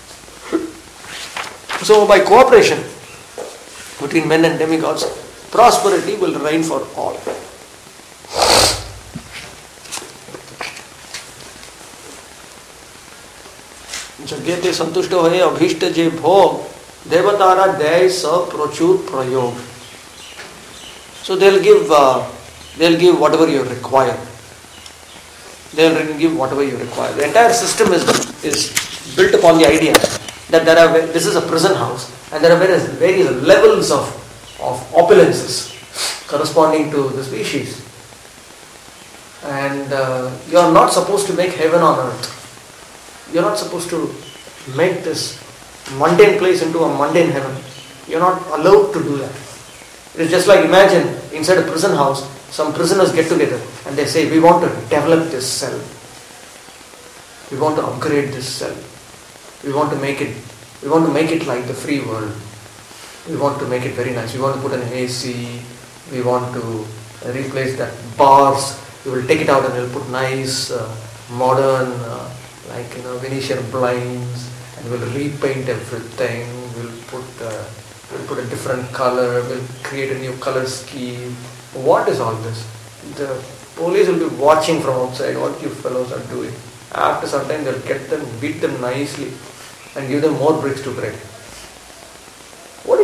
Speaker 3: So by cooperation between men and demigods, prosperity will reign for all. यज्ञते संतुष्ट होए अभीष्ट जे भोग देवतारा दय स प्रचुर प्रयोग. So they'll give whatever you require. They'll give whatever you require. The entire system is built upon the idea that this is a prison house and there are various levels of opulences corresponding to the species. And you are not supposed to make heaven on earth. You are not supposed to make this mundane place into a mundane heaven. You are not allowed to do that. It is just like, imagine inside a prison house, some prisoners get together and they say, we want to develop this cell. We want to upgrade this cell. We want to make it like the free world. We want to make it very nice. We want to put an AC. We want to replace that bars. We will take it out and we will put nice, modern, Venetian blinds, and we'll repaint everything. We'll put a different color. We'll create a new color scheme. What is all this? The police will be watching from outside what you fellows are doing. After some time, they'll beat them nicely, and give them more bricks to break. What are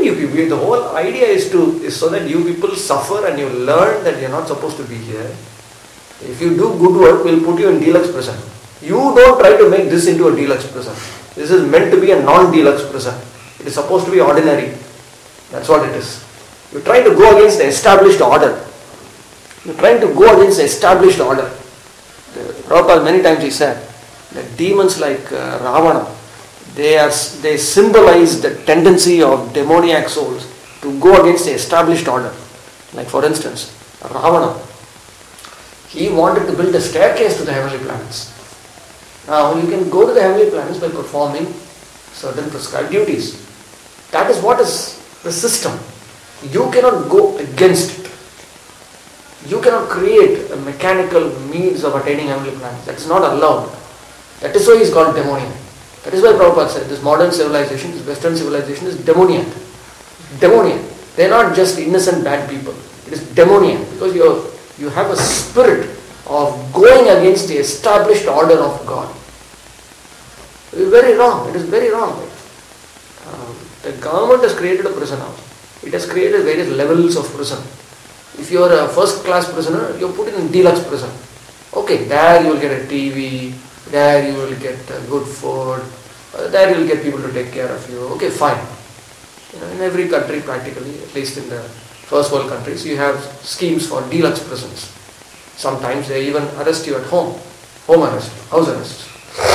Speaker 3: you people? The whole idea is so that you people suffer and you learn that you're not supposed to be here. If you do good work, we'll put you in deluxe prison. You don't try to make this into a deluxe prison. This is meant to be a non-deluxe prison. It is supposed to be ordinary. That's what it is. You're trying to go against the established order. You're trying to go against the established order. Prabhupada many times he said that demons like Ravana, they symbolize the tendency of demoniac souls to go against the established order. Like for instance, Ravana, he wanted to build a staircase to the heavenly planets. Now you can go to the heavenly planets by performing certain prescribed duties. That is what is the system. You cannot go against it. You cannot create a mechanical means of attaining heavenly planets. That is not allowed. That is why he is called demoniac. That is why Prabhupada said this modern civilization, this Western civilization is demoniac. Demoniac. They are not just innocent bad people. It is demoniac because you have a spirit of going against the established order of God. It is very wrong. It is very wrong. The government has created a prison house. It has created various levels of prison. If you are a first class prisoner, you are put in deluxe prison. Okay, there you will get a TV, there you will get good food, there you will get people to take care of you. Okay, fine. In every country practically, at least in the first world countries, you have schemes for deluxe prisons. Sometimes they even arrest you at home. Home arrest, house arrest.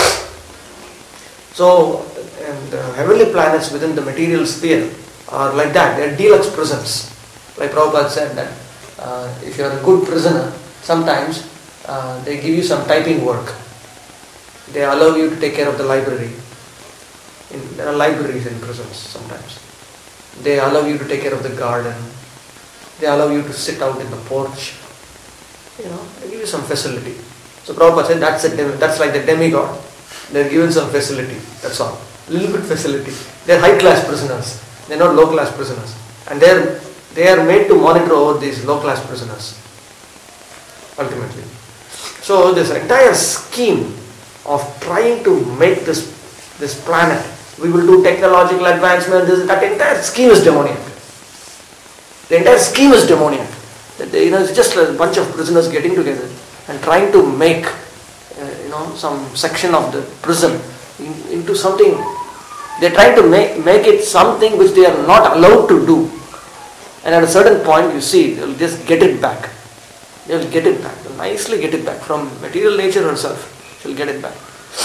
Speaker 3: So, and heavenly planets within the material sphere are like that. They are deluxe prisons. Like Prabhupada said that if you are a good prisoner, sometimes they give you some typing work. They allow you to take care of the library. There are libraries in prisons sometimes. They allow you to take care of the garden. They allow you to sit out in the porch. They give you some facility. So Prabhupada said that's like the demigod. They are given some facility. That's all. Little bit facility. They are high class prisoners. They are not low class prisoners. And they are made to monitor over these low class prisoners. Ultimately. So this entire scheme of trying to make this planet, we will do technological advancement, that entire scheme is demoniac. The entire scheme is demoniac. It's just a bunch of prisoners getting together and trying to make some section of the prison into something. They're trying to make it something which they are not allowed to do. And at a certain point, you see, they'll just get it back. They'll get it back. They'll nicely get it back. From material nature herself, she'll get it back.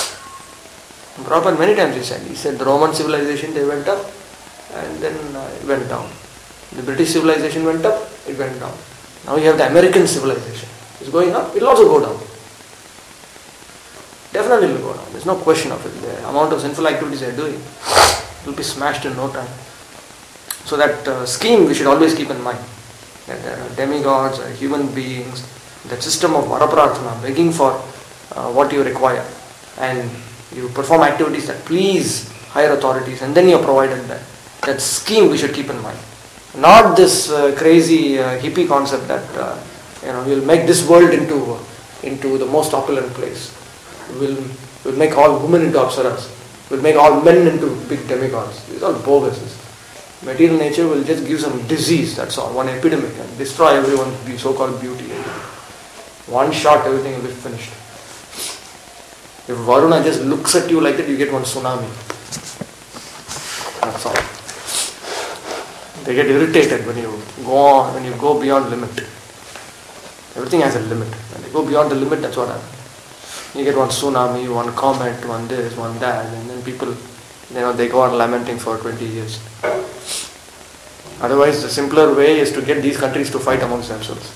Speaker 3: And Prabhupada many times he said the Roman civilization, they went up and then it went down. The British civilization went up, it went down. Now you have the American civilization. It's going up, it'll also go down. Definitely will go down. There's no question of it. The amount of sinful activities they're doing will be smashed in no time. So that scheme we should always keep in mind. That there are demigods, human beings, that system of varaprarthana, begging for what you require. And you perform activities that please higher authorities and then you're provided that. That scheme we should keep in mind. Not this crazy hippie concept that we'll make this world into the most opulent place. We'll make all women into apsaras. We'll make all men into big demigods. These are all bogus. Material nature will just give some disease, that's all, one epidemic, and destroy everyone's so-called beauty. One shot, everything will be finished. If Varuna just looks at you like that, you get one tsunami. That's all. They get irritated when you go beyond limit. Everything has a limit. When they go beyond the limit, that's what happens. You get one tsunami, one comet, one this, one that, and then people, they go on lamenting for 20 years. Otherwise, the simpler way is to get these countries to fight amongst themselves.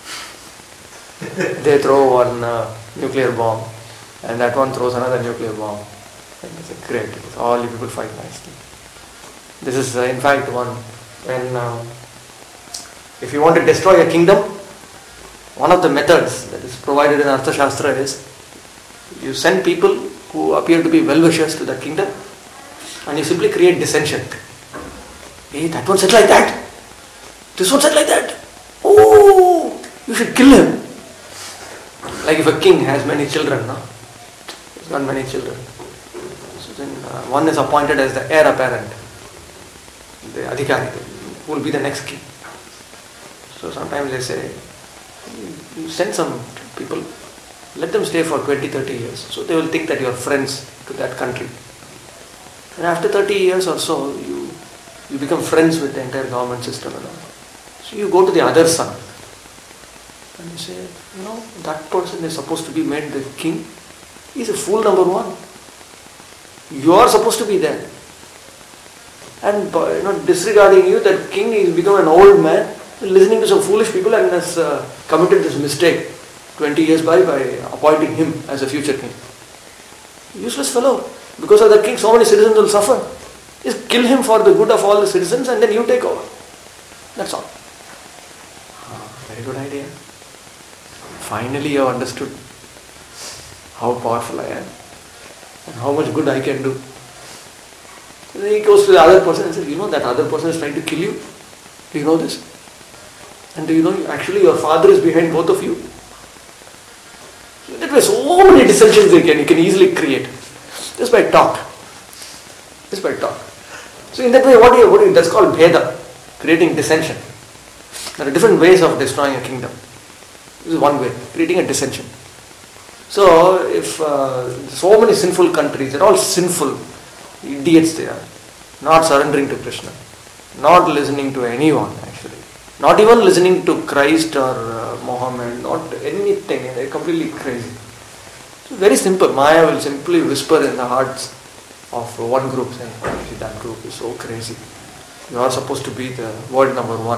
Speaker 3: They throw one nuclear bomb, and that one throws another nuclear bomb. And it's great. All you people fight nicely. This is, in fact, if you want to destroy a kingdom, one of the methods that is provided in Arthashastra is you send people who appear to be well-wishers to the kingdom and you simply create dissension. Hey, that one said like that. This one said like that. Oh, you should kill him. Like if a king has many children, no? He's got many children. So then one is appointed as the heir apparent. the adhikari, who will be the next king. So sometimes they say, you send some people, let them stay for 20, 30 years. So they will think that you are friends to that country. And after 30 years or so, you become friends with the entire government system and all. So you go to the other side and you say, that person is supposed to be made the king. He's a fool number one. You are supposed to be there. And disregarding you, that king is become an old man, listening to some foolish people and has committed this mistake 20 years by appointing him as a future king. Useless fellow. Because of that king, so many citizens will suffer. Just kill him for the good of all the citizens and then you take over. That's all. Very good idea. Finally you have understood how powerful I am and how much good I can do. And then he goes to the other person and says, that other person is trying to kill you. Do you know this? And do you know actually your father is behind both of you? That way so many dissensions you can easily create. Just by talk. So in that way, what do you that's called bheda, creating dissension. There are different ways of destroying a kingdom. This is one way, creating a dissension. So if so many sinful countries, they're all sinful, idiots they are, not surrendering to Krishna, not listening to anyone actually, not even listening to Christ or Muhammad, not anything, they're completely crazy. So very simple, Maya will simply whisper in the hearts of one group saying, that group is so crazy. You are supposed to be the world number one.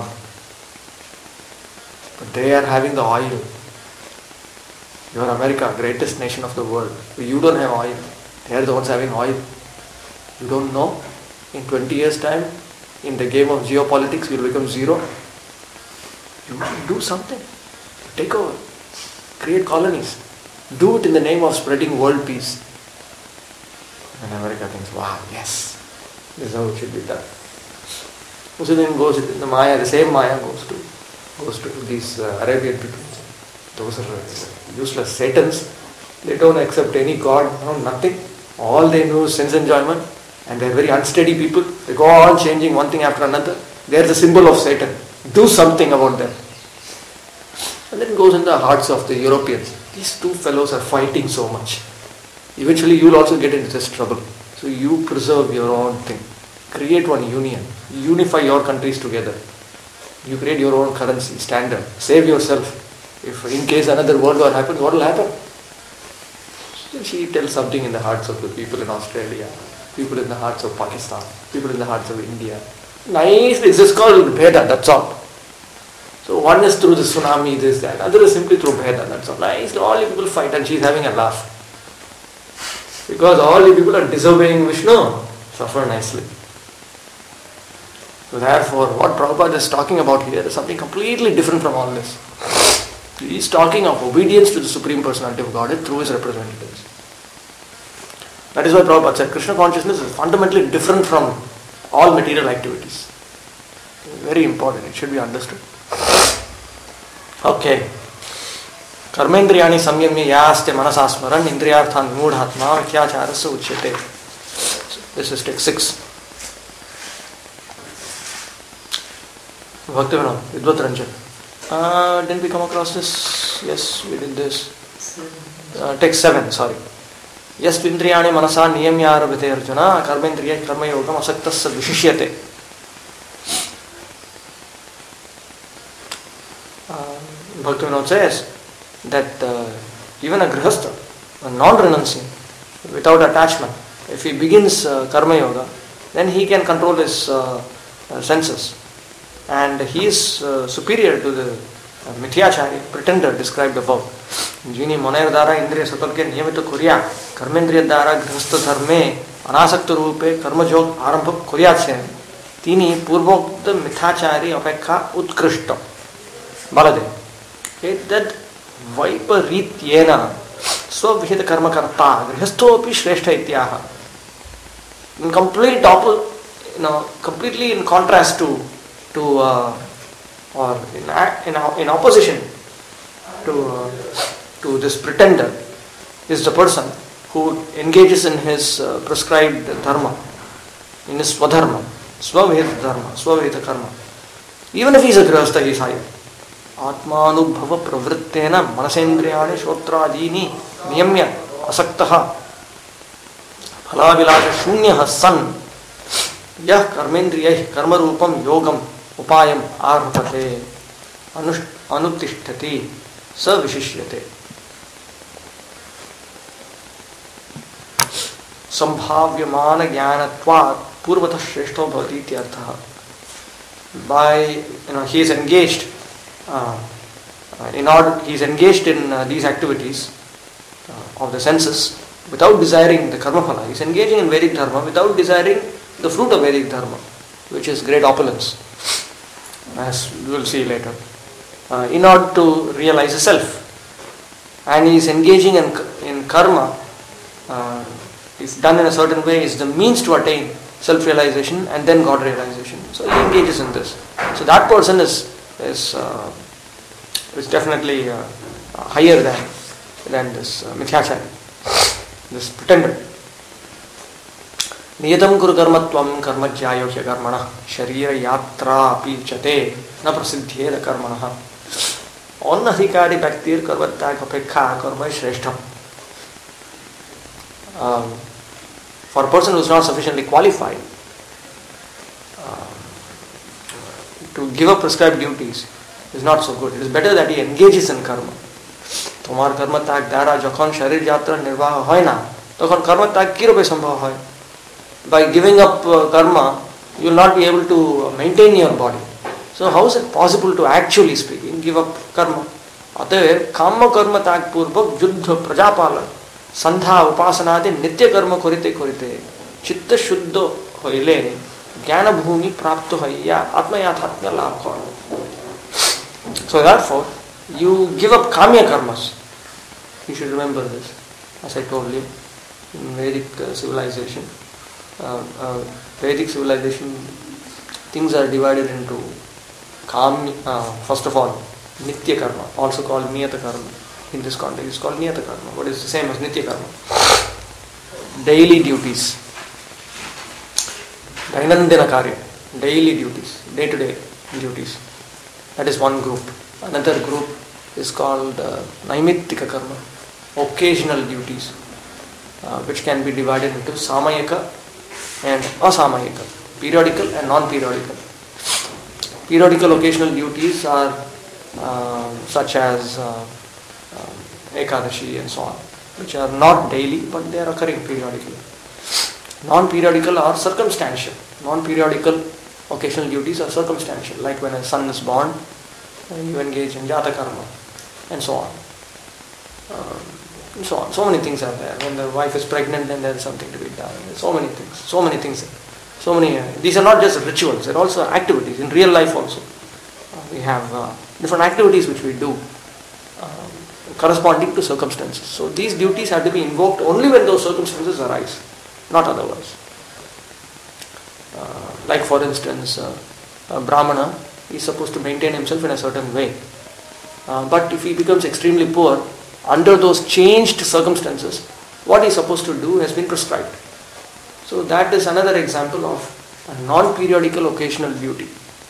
Speaker 3: But they are having the oil. You are America, greatest nation of the world. But you don't have oil. They are the ones having oil. You don't know? In 20 years time, in the game of geopolitics, you will become zero. You should do something. Take over. Create colonies. Do it in the name of spreading world peace. And America thinks, wow, yes, this is how it should be done. So then goes in the Maya, the same Maya goes to these Arabian people. Those are useless Satans. They don't accept any God, nothing. All they know is sense enjoyment, and they are very unsteady people. They go on changing one thing after another. They are the symbol of Satan. Do something about them. And then goes in the hearts of the Europeans. These two fellows are fighting so much. Eventually you will also get into this trouble. So you preserve your own thing. Create one union. Unify your countries together. You create your own currency, standard. Save yourself. If in case another world war happens, what will happen? So she tells something in the hearts of the people in Australia, people in the hearts of Pakistan, people in the hearts of India. Nice, it's just called Bheda, that's all. So one is through the tsunami, this, that. Other is simply through Bheda, that's all. Nice, all you people fight and she's having a laugh. Because all you people are disobeying Vishnu, suffer nicely. So therefore, what Prabhupada is talking about here is something completely different from all this. He is talking of obedience to the Supreme Personality of Godhead through his representatives. That is why Prabhupada said Krishna consciousness is fundamentally different from all material activities. Very important, it should be understood. Okay. Karmendriyani samyamya yaste manasasmaran indriyarthan vimudhatma mityacharasya uchyate. This is text 6. Bhaktivinoda, Vidvat Ranjan. Didn't we come across this? Yes, we did this. Text 7, sorry. Yes, indriyani manasa niyamya arabhite arjuna karmendriya karma yogam asaktasya vishishyate. Bhaktivinoda says that even a grihastha, a non-renunciant, without attachment, if he begins karma yoga, then he can control his senses. And he is superior to the mithyacharya, pretender described above. Jini monair dara indriya satalke niyamita kurya karmendriya dara grihastha dharme anasakta rupe karma jog arambha kuryatsen tini purvokta mithyacharya apekha utkrishta balade. That vaiparithyena svavihita karma karta grihastho api shrestha ityaha. In complete completely in contrast to or in opposition to this pretender is the person who engages in his prescribed dharma, in his swadharma. Svaveda dharma, Svaveda karma. Even if he is a grihastha, he is higher. Atmanubhava pravrittena manasendriyani shrotraadini niyamya asaktaha phalavilasha shunyaha san yah karmendriyah karmarupam yogam upayam arvate anuttishtati sa vishishyate. Sambhavyamana jnanatvat purvatah shreshto bhavati ityartha. By, he is engaged he is engaged in these activities of the senses without desiring the karma phala. He is engaging in Vedic dharma without desiring the fruit of Vedic dharma, which is great opulence, as we will see later, in order to realize the self. And he is engaging in karma, is done in a certain way, is the means to attain self-realization and then God realization. So he engages in this. So that person is definitely higher than this mithyachari, this pretender. Niyatam kuru karmatvam karmajyayo hya karmana sharira yatra api chate na prasiddhyeda karmana annadhikari bhaktir karvatag apekha karma shreshtham. For a person who is not sufficiently qualified to give up prescribed duties is not so good. It is better that he engages in karma. Tomar karma tag dara jokhon sharir yatra nirvaha hoy na tokhon karma tag kirupe sambhav hoy. By giving up karma, you will not be able to maintain your body. So how is it possible to actually speaking give up karma? Atave kama karma tag purvak juddha prajapala sandha upasanadi nitya karma korite chitta shuddha hoile jnana bhumi prapto hoya atma yathatmya labha. So therefore, you give up kamya karmas. You should remember this, as I told you, in Vedic civilization. Vedic civilization, things are divided into first of all, nitya karma, also called niyata karma. In this context, it's called niyata karma. What is the same as nitya karma? Daily duties. Dainandina karya, daily duties, day-to-day duties. That is one group. Another group is called naimittika karma, occasional duties, which can be divided into samayika and asamayika, periodical and non-periodical. Periodical occasional duties are such as Ekadashi and so on, which are not daily but they are occurring periodically. Non-periodical are circumstantial. Non-periodical occasional duties are circumstantial, like when a son is born, you engage in jata karma, and so on. And so on. So many things are there. When the wife is pregnant, then there is something to be done. So many things. These are not just rituals, they are also activities. In real life also, we have different activities which we do corresponding to circumstances. So these duties have to be invoked only when those circumstances arise, not otherwise. Like for instance, a Brahmana is supposed to maintain himself in a certain way. But if he becomes extremely poor, under those changed circumstances, what he is supposed to do has been prescribed. So that is another example of a non-periodical occasional duty.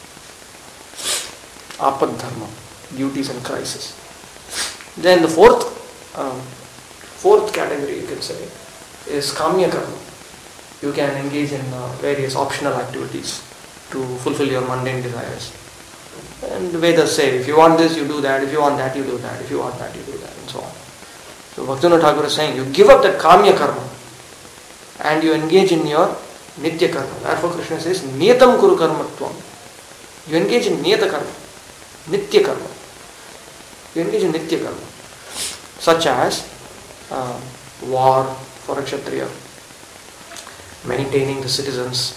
Speaker 3: Apad dharma, duties and crisis. Then the fourth category, you can say, is kamya karma. You can engage in various optional activities to fulfill your mundane desires. And the Vedas say, if you want this, you do that. If you want that, you do that. If you want that, you do that, and so on. So Bhaktivinoda Thakur is saying, you give up that kamya karma and you engage in your nitya karma. Therefore Krishna says, niyatam kuru karmatvam. You engage in niyata karma, nitya karma. You engage in nitya karma, such as war for a kshatriya, maintaining the citizens,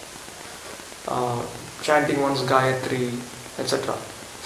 Speaker 3: chanting one's Gayatri, etc.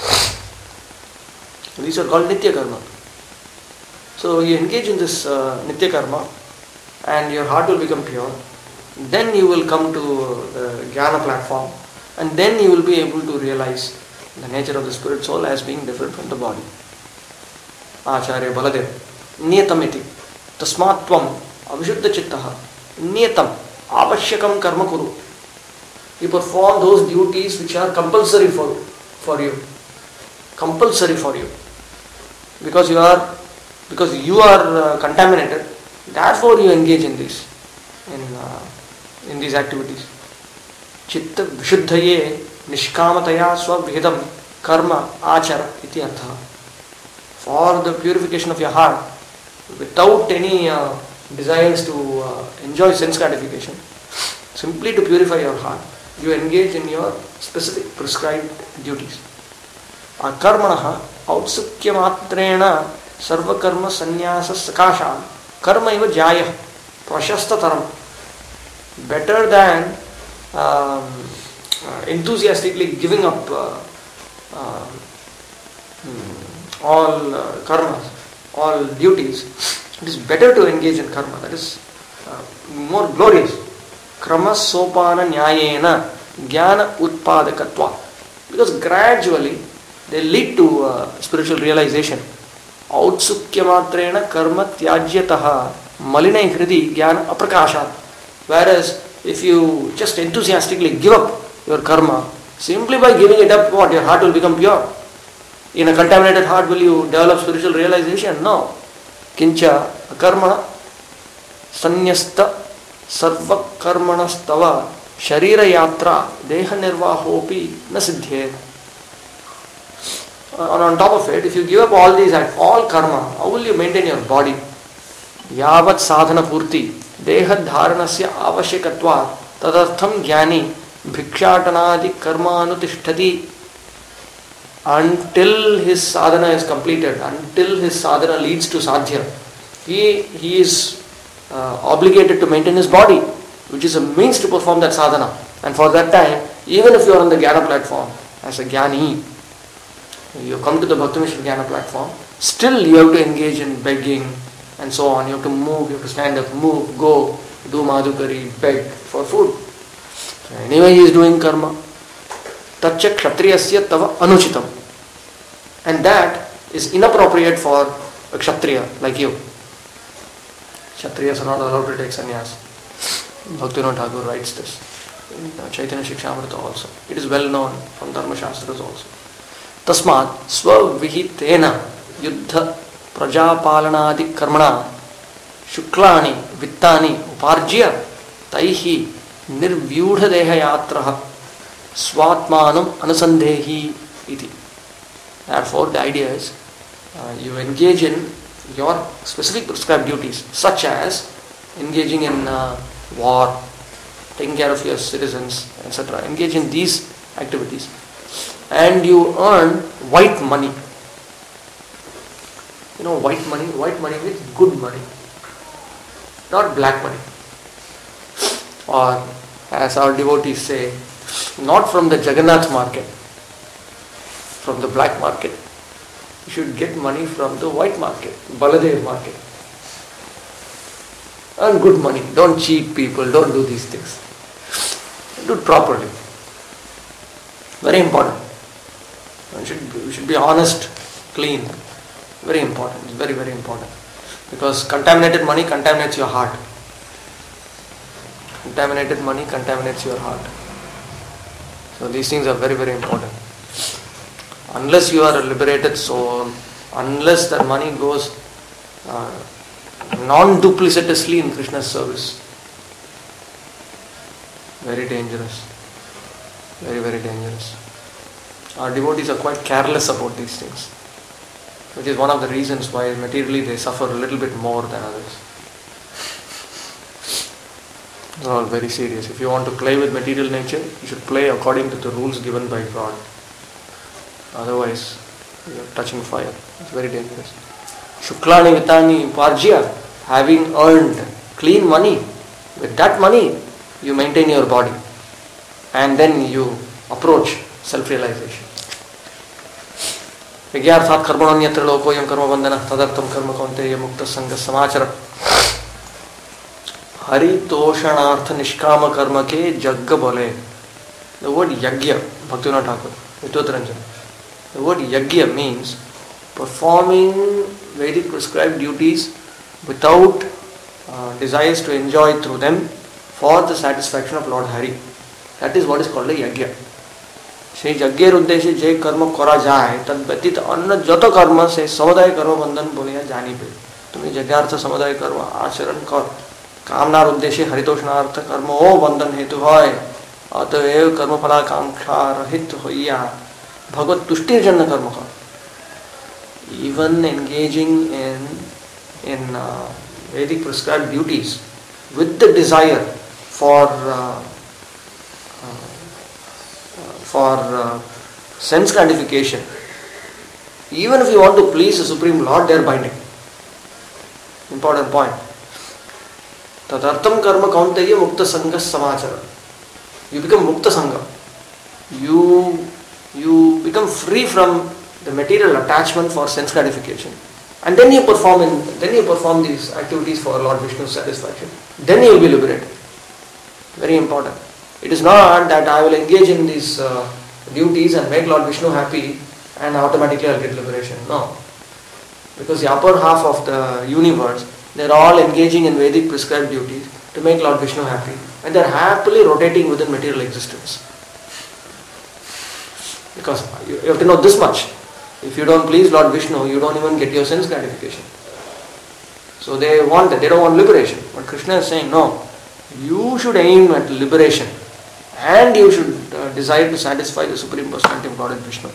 Speaker 3: These are called nitya karma. So you engage in this nitya karma and your heart will become pure. Then you will come to the jnana platform and then you will be able to realize the nature of the spirit soul as being different from the body. Acharya Baladev, niyatam iti tasmat tvam avishuddha chittaha niyatam avashyakam karma kuru. You perform those duties which are compulsory for you. Compulsory for you. Because you are contaminated, therefore you engage in this, in these activities. Chitta vishuddhaye nishkamataya svabhidam karma achara iti artha. For the purification of your heart, without any desires to enjoy sense gratification, simply to purify your heart, you engage in your specific prescribed duties. Akarmanaha autsukyamatreena sarvakarma sannyasa sakasha karma iva jaya prashastataram. Better than enthusiastically giving up all karmas, all duties, it is better to engage in karma. That is more glorious. Krama sopana nyayena jnana utpadakatva. Because gradually they lead to spiritual realization. Autsukhyamatrena karma tyajyataha malinai hridi jnana aprakashat. Whereas if you just enthusiastically give up your karma, simply by giving it up, what? Your heart will become pure. In a contaminated heart, will you develop spiritual realization? No. Kincha karma sanyasta sarva karmanastava sharira yatra deha nirvahopi na siddhyet. On top of it, if you give up all these, all karma, how will you maintain your body? Yavat sadhana purti deha dharanasya avashyakatva tadartham jnani bhikshatanadi karma anutishtati. Until his sadhana is completed, until his sadhana leads to sadhya, he is obligated to maintain his body, which is a means to perform that sadhana. And for that time, even if you are on the Jnana platform, as a Jnani, you come to the Bhakti Mission Jnana platform, still you have to engage in begging and so on. You have to move, you have to stand up, move, go, do madhukari, beg for food. So anyway, he is doing karma. Tacha kshatriyasya tava anuchitam. And that is inappropriate for a kshatriya like you. Kshatriyas are not allowed to take sannyas. Bhaktivinoda Thakur writes this in Chaitanya Shikshamrita also. It is well known from Dharma Shastras also. Tasmat svavihitena yuddha prajapalanadi karmana shuklani vittani uparjya taihi nirvyudha deha yatraha swatmanam anusandhehi iti. Therefore, the idea is you engage in your specific prescribed duties, such as engaging in war, taking care of your citizens, etc. Engage in these activities, and you earn white money. You know, white money? White money means good money, not black money. Or, as our devotees say, not from the Jagannath market, from the black market. You should get money from the white market, Baladev market. Earn good money. Don't cheat people. Don't do these things. Do it properly. Very important. You should be honest, clean. Very important. It's very, very important. Because contaminated money contaminates your heart. Contaminated money contaminates your heart. So these things are very, very important. Unless you are a liberated soul, unless that money goes non-duplicitously in Krishna's service, very dangerous. Very, very dangerous. Our devotees are quite careless about these things, which is one of the reasons why materially they suffer a little bit more than others. They're all very serious. If you want to play with material nature, you should play according to the rules given by God. Otherwise, you're touching fire. It's very dangerous. Shuklani vitani parjya, having earned clean money, with that money you maintain your body, and then you approach self-realization. Vigyarthat karmananyatra lokoyam karma bandhana tadartam karma kaunteya mukta sangha samachara. Hari toshanartha nishkama karma ke jagga bole. The word yagya, Bhaktivinoda Thakur, Vitotranjan. The word yagya means performing Vedic prescribed duties without desires to enjoy through them for the satisfaction of Lord Hari. That is what is called a yajna. সেই যজ্ঞের উদ্দেশ্যে যে কর্ম করা যায় তদ ব্যতীত অন্য যত কর্ম সে সমুদায় কর্ম বন্ধন বলিয়া জানিবে। তুমি যজ্ঞার্থ সমুদায় কর্ম আচরণ কর, কামনার উদ্দেশ্যে হরিতোষণার্থ কর্ম ও বন্ধন হেতু হয়, অতএব কর্মফলাকাঙ্ক্ষা রহিত হইয়া ভগবত তুষ্টির জন্য কর্ম কর। Even engaging in Vedic prescribed duties with the desire for sense gratification, even if you want to please the Supreme Lord, they are binding. Important point. Tadartham karma kaunteya mukta sangha samachara. You become mukta sangha. You become free from the material attachment for sense gratification, and then you perform these activities for Lord Vishnu's satisfaction. Then you will be liberated. Very important. It is not that I will engage in these duties and make Lord Vishnu happy and automatically I will get liberation. No. Because the upper half of the universe, they are all engaging in Vedic prescribed duties to make Lord Vishnu happy, and they are happily rotating within material existence. Because you have to know this much. If you don't please Lord Vishnu, you don't even get your sense gratification. So they want that. They don't want liberation. But Krishna is saying, no, you should aim at liberation and you should desire to satisfy the Supreme Personality of Godhead Vishnu.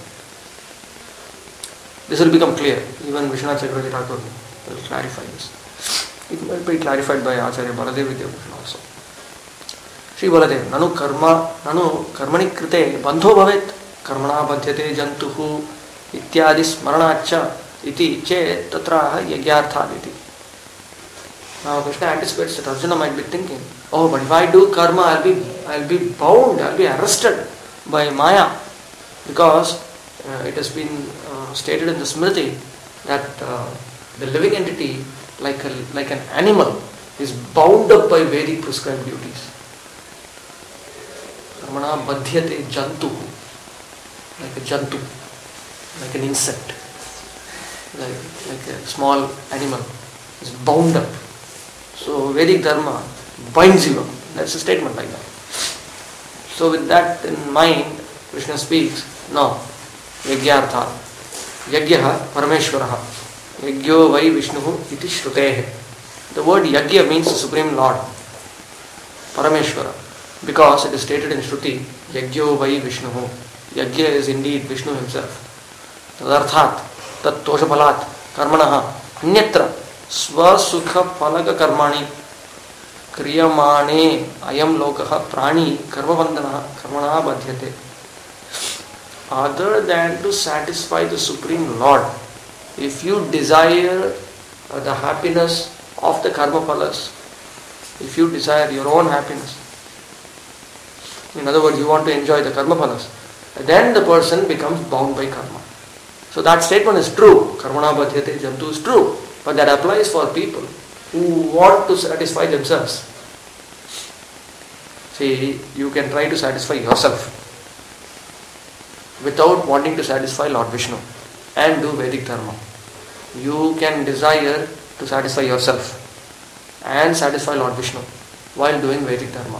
Speaker 3: This will become clear. Even Vishwanath Chakravarti Thakur will clarify this. It might be clarified by Acharya Baladev Vidyabhushan also. Shri Baladev, nanu karmani krite bandho bhavet karmana badhyate jantuhu ityadi smaranacha iti che tatra yagyarthaditi. Now Krishna anticipates that Arjuna might be thinking, oh, but if I do karma, I'll be bound, I'll be arrested by Maya, because it has been stated in the Smriti that the living entity, like an animal, is bound up by Vedic prescribed duties. Karmana badhyate jantu, like a jantu, like an insect, like a small animal is bound up. So Vedic dharma binds you up. That's a statement like that. So with that in mind, Krishna speaks, no, yagyartha, yagyaha parameshwaraha, yagyo vai vishnuhu iti shrutehe. The word yagya means the Supreme Lord, Parameshwara, because it is stated in Shruti, yagyo vai vishnuhu. Yagya is indeed Vishnu himself. Tadarthat, tat toshaphalat, karmanaha, anyatra, स्वसुख फलक कर्मणि क्रियमाणे अयम लोकः प्राणी कर्मबन्धनः कर्मणा बध्यते. Other than to satisfy the Supreme Lord, if you desire the happiness of the karma phalas, if you desire your own happiness, in other words, you want to enjoy the karma phalas, then the person becomes bound by karma. So that statement is true. Karmana badhyate jantu is true. But that applies for people who want to satisfy themselves. See, you can try to satisfy yourself without wanting to satisfy Lord Vishnu and do Vedic dharma. You can desire to satisfy yourself and satisfy Lord Vishnu while doing Vedic dharma.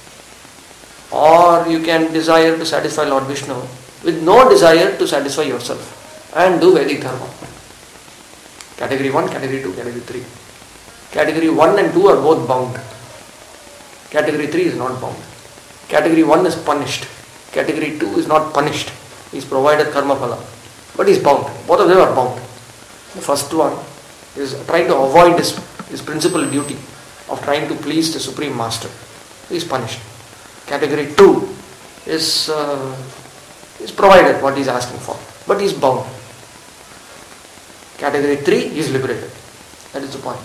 Speaker 3: Or you can desire to satisfy Lord Vishnu with no desire to satisfy yourself and do Vedic dharma. Category 1, Category 2, Category 3. Category 1 and 2 are both bound. Category 3 is not bound. Category 1 is punished. Category 2 is not punished. He is provided karma phala. But he is bound. Both of them are bound. The first one is trying to avoid his principal duty of trying to please the Supreme Master. He is punished. Category 2 is provided what he is asking for. But he is bound. Category 3, he is liberated. That is the point.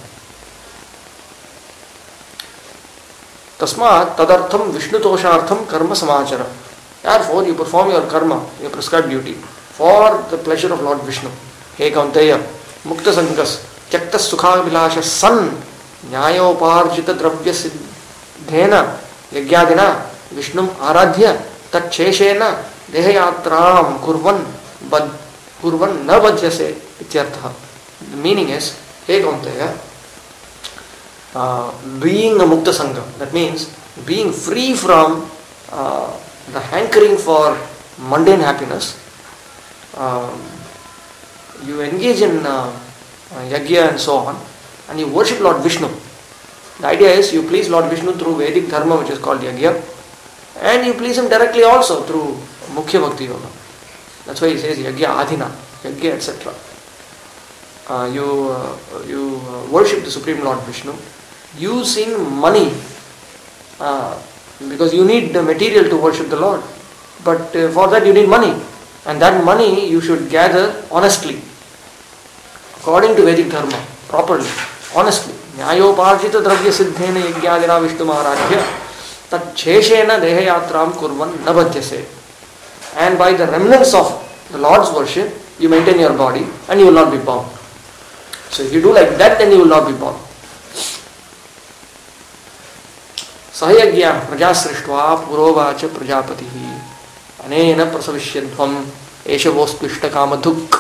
Speaker 3: Tasmat tadartham vishnutoshartham karma samachara. Therefore, you perform your karma, your prescribed duty, for the pleasure of Lord Vishnu. He Kaunteya, mukta sankas, tyaktas sukhavilasha san, nyayoparjita dravya siddhena, yagyadina, Vishnum aradhya, tacheshena, dehayatram kurvan na vajyase ityartha. The meaning is, He Kaunteya, being a mukta sangha, that means being free from the hankering for mundane happiness, you engage in yajna and so on, and you worship Lord Vishnu. The idea is you please Lord Vishnu through Vedic dharma, which is called yajna, and you please him directly also through Mukhya Bhakti Yoga. That's why he says yajna adhina, yajna, etc. You worship the Supreme Lord Vishnu using money, because you need the material to worship the Lord. But for that you need money, and that money you should gather honestly, according to Vedic dharma, properly, honestly. Nyayoparjita dravya siddhena yajnadina Vishnu Maharadhya tat cheshena dehayatram kurvan nabhatyase. And by the remnants of the Lord's worship, you maintain your body and you will not be bound. So if you do like that, then you will not be born. Sahayagya prajasrishtva purovacha prajapatihi anena prasavishyadhvam eshavostishta kamadhuk.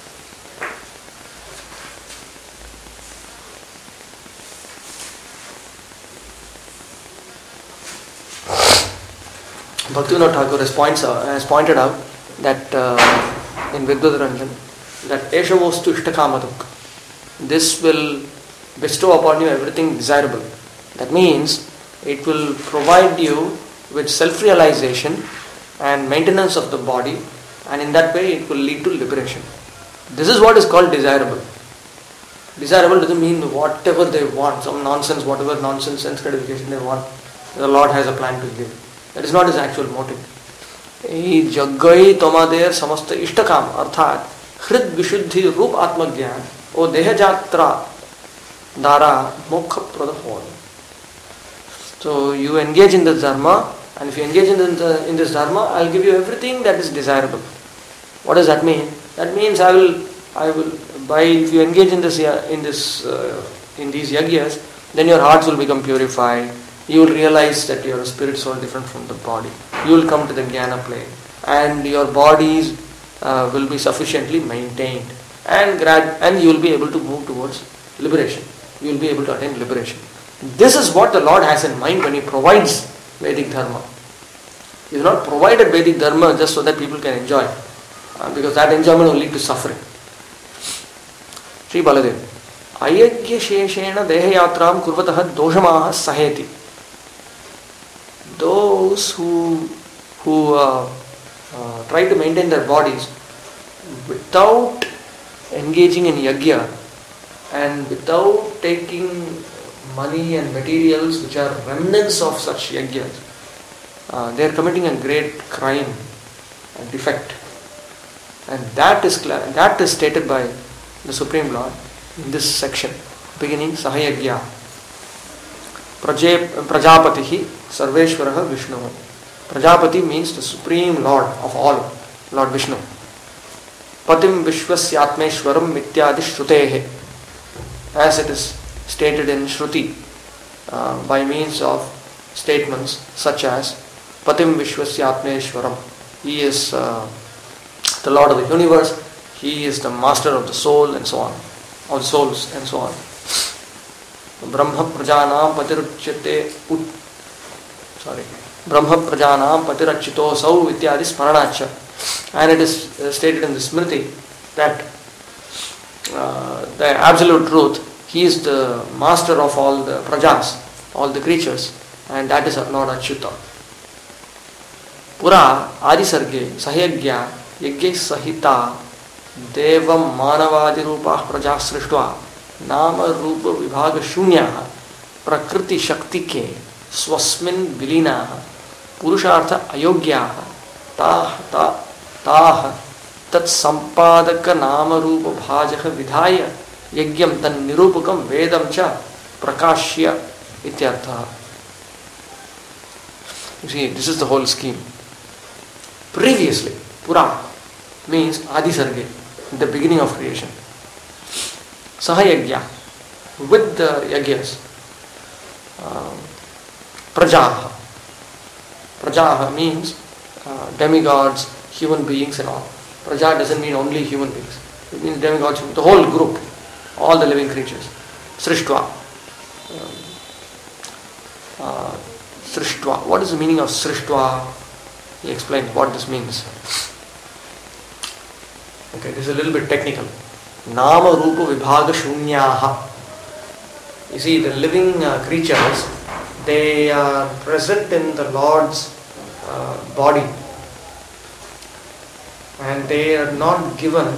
Speaker 3: Bhaktivinoda Thakur has pointed out that in Vidvat Ranjan, that eshavostishta kamadhuk, this will bestow upon you everything desirable. That means it will provide you with self-realization and maintenance of the body, and in that way it will lead to liberation. This is what is called desirable. Desirable doesn't mean whatever they want, some nonsense, whatever nonsense sense gratification they want, the Lord has a plan to give. That is not his actual motive. Jaggai tomader samasta ishtakam, arthat hrid vishuddhi rup atmagyan o dehajatra dara mokha pradahon. So you engage in this dharma, and if you engage in this dharma, I will give you everything that is desirable. What does that mean? That means I will if you engage in these yagyas, then your hearts will become purified. You will realize that your spirit soul different from the body. You will come to the jnana plane, and your bodies will be sufficiently maintained, and you will be able to move towards liberation. You will be able to attain liberation. This is what the Lord has in mind when He provides Vedic Dharma. He has not provided Vedic Dharma just so that people can enjoy, because that enjoyment will lead to suffering. Sri Baladev, Ayagya Sheshena Dehayatram Kurvataha Doshamaha Saheti. Those who try to maintain their bodies without engaging in yajna and without taking money and materials which are remnants of such yajnas, they are committing a great crime and defect. And that is stated by the Supreme Lord in this section, beginning Sahayagya. Prajapatihi Sarveshwaraha Vishnu. Prajapati means the Supreme Lord of all, Lord Vishnu. Patim Vishwasyatmeshwaram Mityadi Shrutehe, as it is stated in Shruti, by means of statements such as Patim Vishwasyatmeshwaram. He is the Lord of the universe, He is the master of the soul, and so on, of souls, and so on. Brahma Prajanam Patirachito Sau Ityadi Smaranacha. And it is stated in the Smriti that the absolute truth, He is the master of all the prajas, all the creatures, and that is Lord Achyuta. Pura Adi Sarge Sahayagya Yagya Sahita Devam Manavadi Rupa Prajasrishtva Nama Rupa Vibhaga Shunya Prakriti Shakti Ke Swasmin Vilina Purushartha Ayogya Tah Tat Sampadaka Nama Rupa Bhajaka Vidhaya Yagyam Tan Nirupakam Vedam Cha Prakashya Ityartha. You see, this is the whole scheme. Previously, Pura means Adi Sarge, the beginning of creation. Sahayagya, with the yagyas. Prajaha. Prajaha means demigods, human beings and all. Praja doesn't mean only human beings. It means demigods, the whole group, all the living creatures. Srishtva. Srishtva. What is the meaning of Srishtva? He explained what this means. Okay, this is a little bit technical. Nama Rupa Vibhaga Shunyaha. You see, the living creatures, they are present in the Lord's body, and they are not given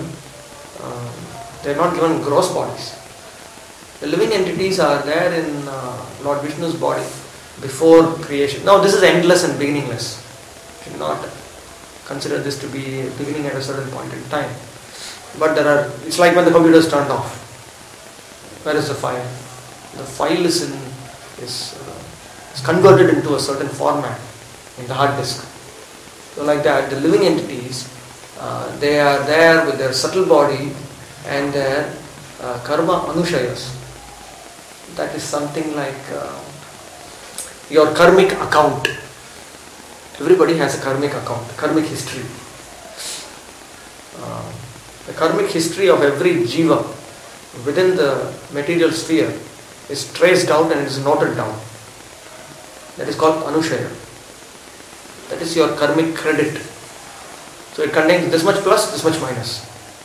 Speaker 3: gross bodies. The living entities are there in Lord Vishnu's body before creation. Now this is endless and beginningless. You should not consider this to be beginning at a certain point in time. But it's like when the computer is turned off. Where is the file? The file is converted into a certain format in the hard disk. So like that, the living entities, they are there with their subtle body and their karma anushayas. That is something like your karmic account. Everybody has a karmic account, karmic history. The karmic history of every jiva within the material sphere is traced out and it is noted down. That is called anushaya. That is your karmic credit. So it contains this much plus, this much minus.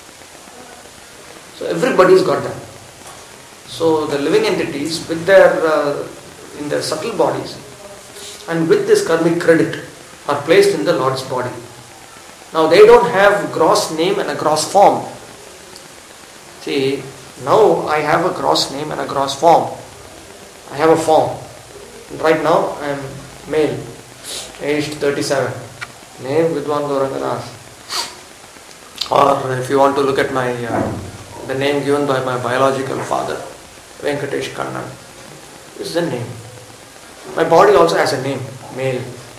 Speaker 3: So everybody's got that. So the living entities with in their subtle bodies and with this karmic credit are placed in the Lord's body. Now they don't have gross name and a gross form. See, now I have a gross name and a gross form. I have a form. Right now I am male, aged 37. Name Vidwan Gauranganath. Or if you want to look at the name given by my biological father, Venkatesh Kannan. This is a name. My body also has a name, male.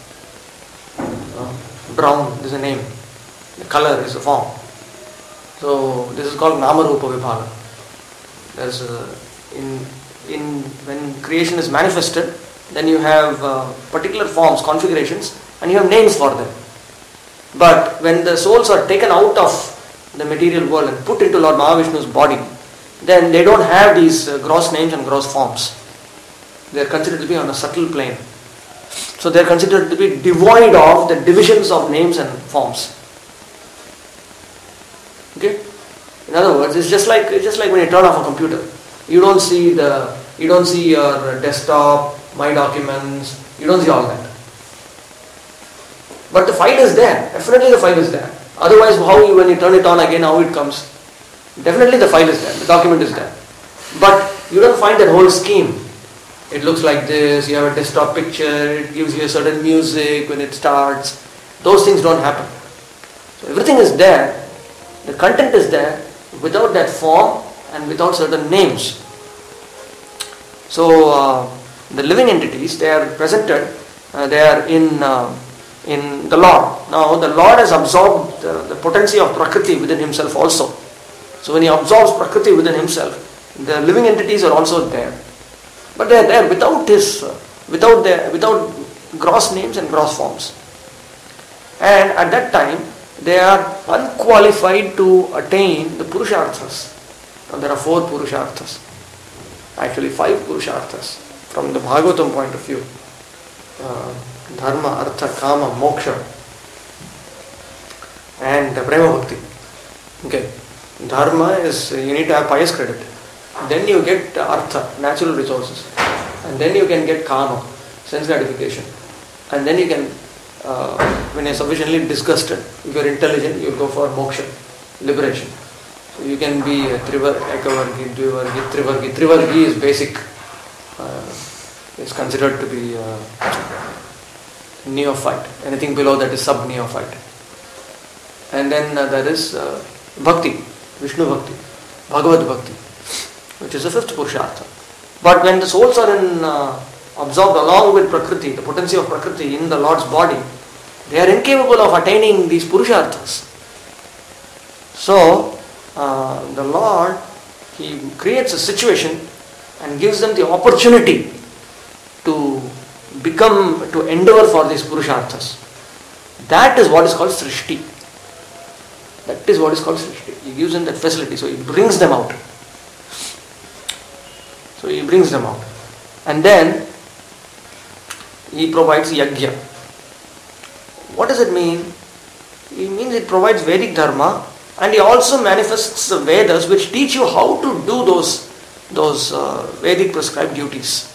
Speaker 3: Brown is a name. The color is a form. So this is called Nama Rupa Vibhaga. There's when creation is manifested, then you have particular forms, configurations, and you have names for them. But when the souls are taken out of the material world and put into Lord Mahavishnu's body, then they don't have these gross names and gross forms. They are considered to be on a subtle plane. So they are considered to be devoid of the divisions of names and forms. Okay? In other words, it's just like when you turn off a computer. You don't see your desktop, my documents, you don't see all that. But the file is there. Definitely the file is there. Otherwise, when you turn it on again, how it comes? Definitely the file is there. The document is there. But you don't find that whole scheme. It looks like this, you have a desktop picture, it gives you a certain music when it starts. Those things don't happen. So everything is there. The content is there without that form and without certain names. So the living entities, they are presented, they are in the Lord. Now the Lord has absorbed the potency of Prakriti within himself also. So when he absorbs Prakriti within himself, the living entities are also there. But they are there without gross names and gross forms. And at that time, they are unqualified to attain the Purusharthas. Now there are 4 Purusharthas. Actually 5 Purusharthas from the Bhagavatam point of view. Dharma, Artha, Kama, Moksha and Prema Bhakti. Okay. Dharma is, you need to have pious credit. Then you get Artha, natural resources. And then you can get Kama, sense gratification. And then you can, when you're sufficiently disgusted, if you're intelligent, you'll go for Moksha, liberation. So you can be Ekavargi, Dvivargi, Trivargi. Trivargi is basic. It's considered to be neophyte. Anything below that is sub-neophyte. And then there is Bhakti, Vishnu Bhakti, Bhagavad Bhakti, which is the 5th Purushartha. But when the souls are absorbed along with Prakriti, the potency of Prakriti in the Lord's body, they are incapable of attaining these Purusharthas. So, the Lord, He creates a situation and gives them the opportunity to endeavor for these Purusharthas. That is what is called Srishti. That is what is called Srishti. He gives them that facility, so He brings them out. And then he provides yajna. What does it mean? It means it provides Vedic dharma, and he also manifests the Vedas which teach you how to do those Vedic prescribed duties.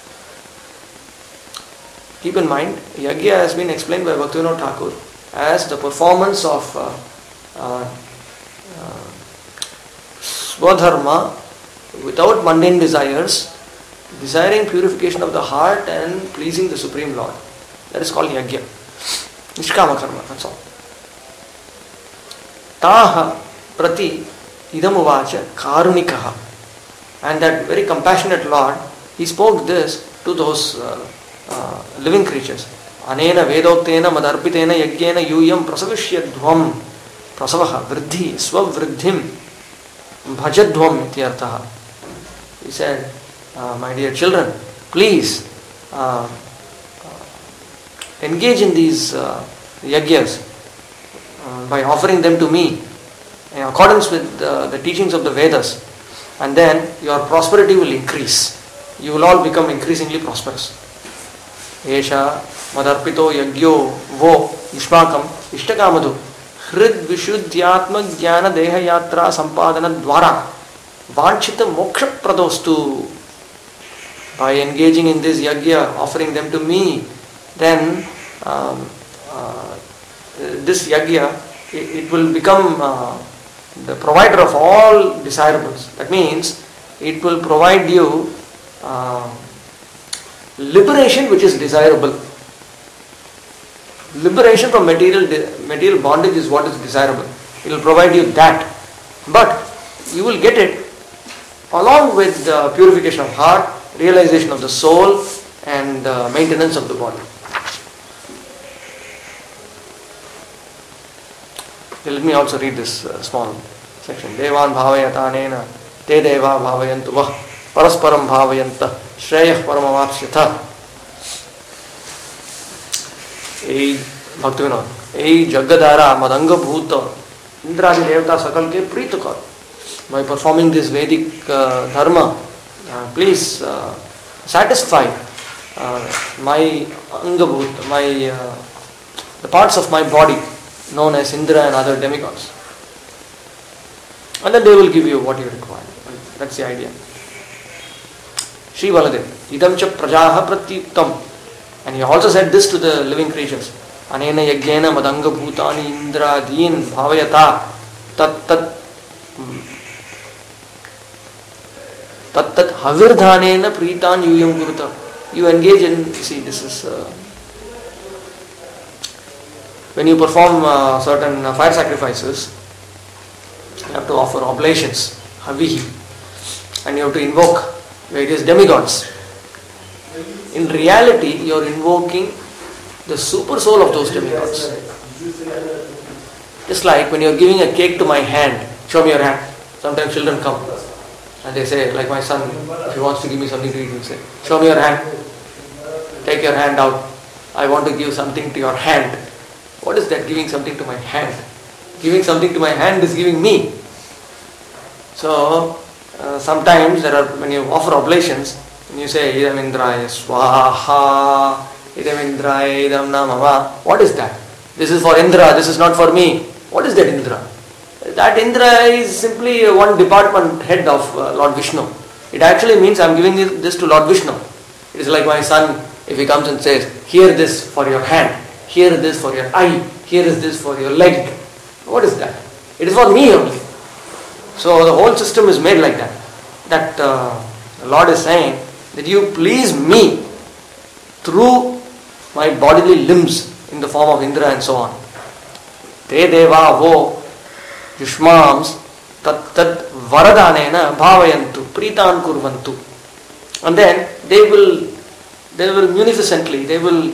Speaker 3: Keep in mind, yajna has been explained by Bhaktivinoda Thakur as the performance of swadharma without mundane desires, desiring purification of the heart and pleasing the Supreme Lord. That is called yajna. Nishkama karma, that's all. Taha prati idamuvacha karunikaha. And that very compassionate Lord, he spoke this to those living creatures. Anena vedoktena madarpitena yajnena yuyam prasavishyadhvam prasavaha vriddhi swavriddhim bhajadhvam ityartaha. He said, my dear children, please engage in these yajnas by offering them to me in accordance with the teachings of the Vedas, and then your prosperity will increase. You will all become increasingly prosperous. Esha madarpito yagyo vo ishmakam ishtakamadu hrid vishuddhyatma jnana deha yatra sampadana dvara vanchita moksha pradostu. By engaging in this yajna, offering them to me, then this yajna, it will become the provider of all desirables. That means it will provide you liberation which is desirable. Liberation from material bondage is what is desirable. It will provide you that. But you will get it along with the purification of heart, realization of the soul, and maintenance of the body. Let me also read this small section. Devan bhavayatanena te deva bhavayantu vah parasparam bhavayanta shreyah paramavapsyatha. Hey Bhaktivinoda, hey Jagadhara madanga bhuta Indradi devata sakal ke preet kar. By performing this Vedic dharma, please satisfy my angabhut, the parts of my body known as Indra and other demigods. And then they will give you what you require. That's the idea. Shri Baladev, idam cha prajaha pratyuktam. And he also said this to the living creatures. Anena yajnena madanga bhutani indra deen bhavayata tat havirdhanena pritan yuyam guruta. You engage in, see, this is when you perform certain fire sacrifices, you have to offer oblations, havihi, and you have to invoke various demigods. In reality, you are invoking the super soul of those demigods. Just like when you are giving a cake to my hand, show me your hand. Sometimes children come and they say, like my son, if he wants to give me something to eat, he will say, show me your hand. Take your hand out. I want to give something to your hand. What is that, giving something to my hand? Giving something to my hand is giving me. So, sometimes when you offer oblations, when you say, idam indraya swaha, idam indraya idam namama, what is that? This is for Indra, this is not for me. What is that Indra? That Indra is simply one department head of Lord Vishnu. It actually means I am giving this to Lord Vishnu. It is like my son, if he comes and says, here this for your hand, here is this for your eye, here is this for your leg. What is that? It is for me only. So the whole system is made like that. That the Lord is saying that you please me through my bodily limbs in the form of Indra and so on. Te deva vo yushmams tat varadanena bhavayantu pritan kurvantu. And then they will munificently, they will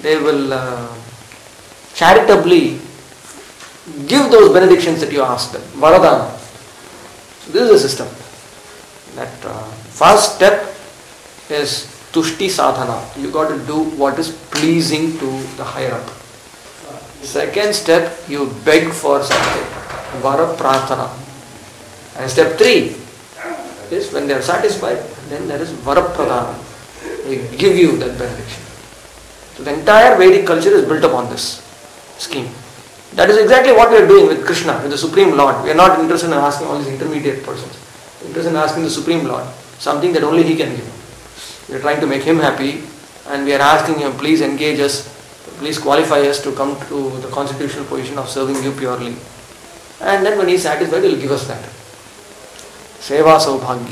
Speaker 3: charitably give those benedictions that you ask them. Varadana. So this is the system. That first step is tushti sadhana. You got to do what is pleasing to the higher up. Second step, you beg for something. Vara prarthana. And step 3 is when they are satisfied, then there is vara pradana. They give you that benediction. So the entire Vedic culture is built upon this scheme. That is exactly what we are doing with Krishna, with the Supreme Lord. We are not interested in asking all these intermediate persons. We are interested in asking the Supreme Lord, something that only He can give. We are trying to make Him happy, and we are asking Him, please engage us, please qualify us to come to the constitutional position of serving You purely. And then when He is satisfied, He will give us that. Seva Saubhagya.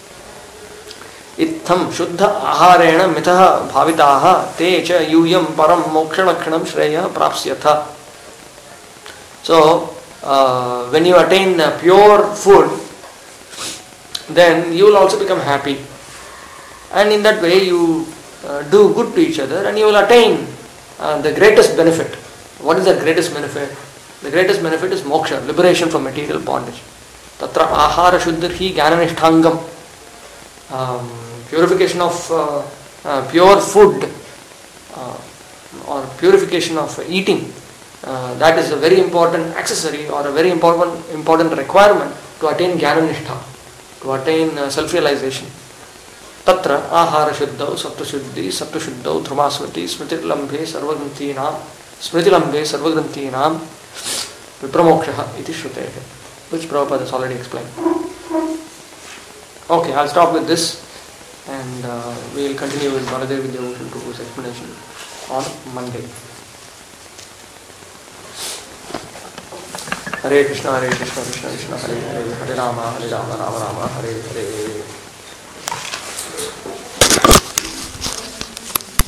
Speaker 3: Itham Shuddha Aharena Mitah Bhavitaha Te Cha Yuyam Param Mokshalakshanam Shreya Prapsyatha. So, when you attain pure food, then you will also become happy. And in that way you do good to each other and you will attain the greatest benefit. What is the greatest benefit? The greatest benefit is moksha, liberation from material bondage. Tatra ahara shuddharhi jnananishtangam. Purification of pure food or purification of eating. That is a very important accessory or a very important requirement to attain jnana-nishtha, to attain self-realization. Tatra ahara shuddhau saptashuddhau dhrumasmati smritilambhe sarvagrantinam vipramokshaha iti shrutehe, which Prabhupada has already explained. Okay, I'll stop with this and we will continue with Baladev Vidyabhushan Prabhu's explanation on Monday. Hare Krishna, Krishna Krishna, Hare Hare, Hare Rama, Rama Rama, Hare Hare.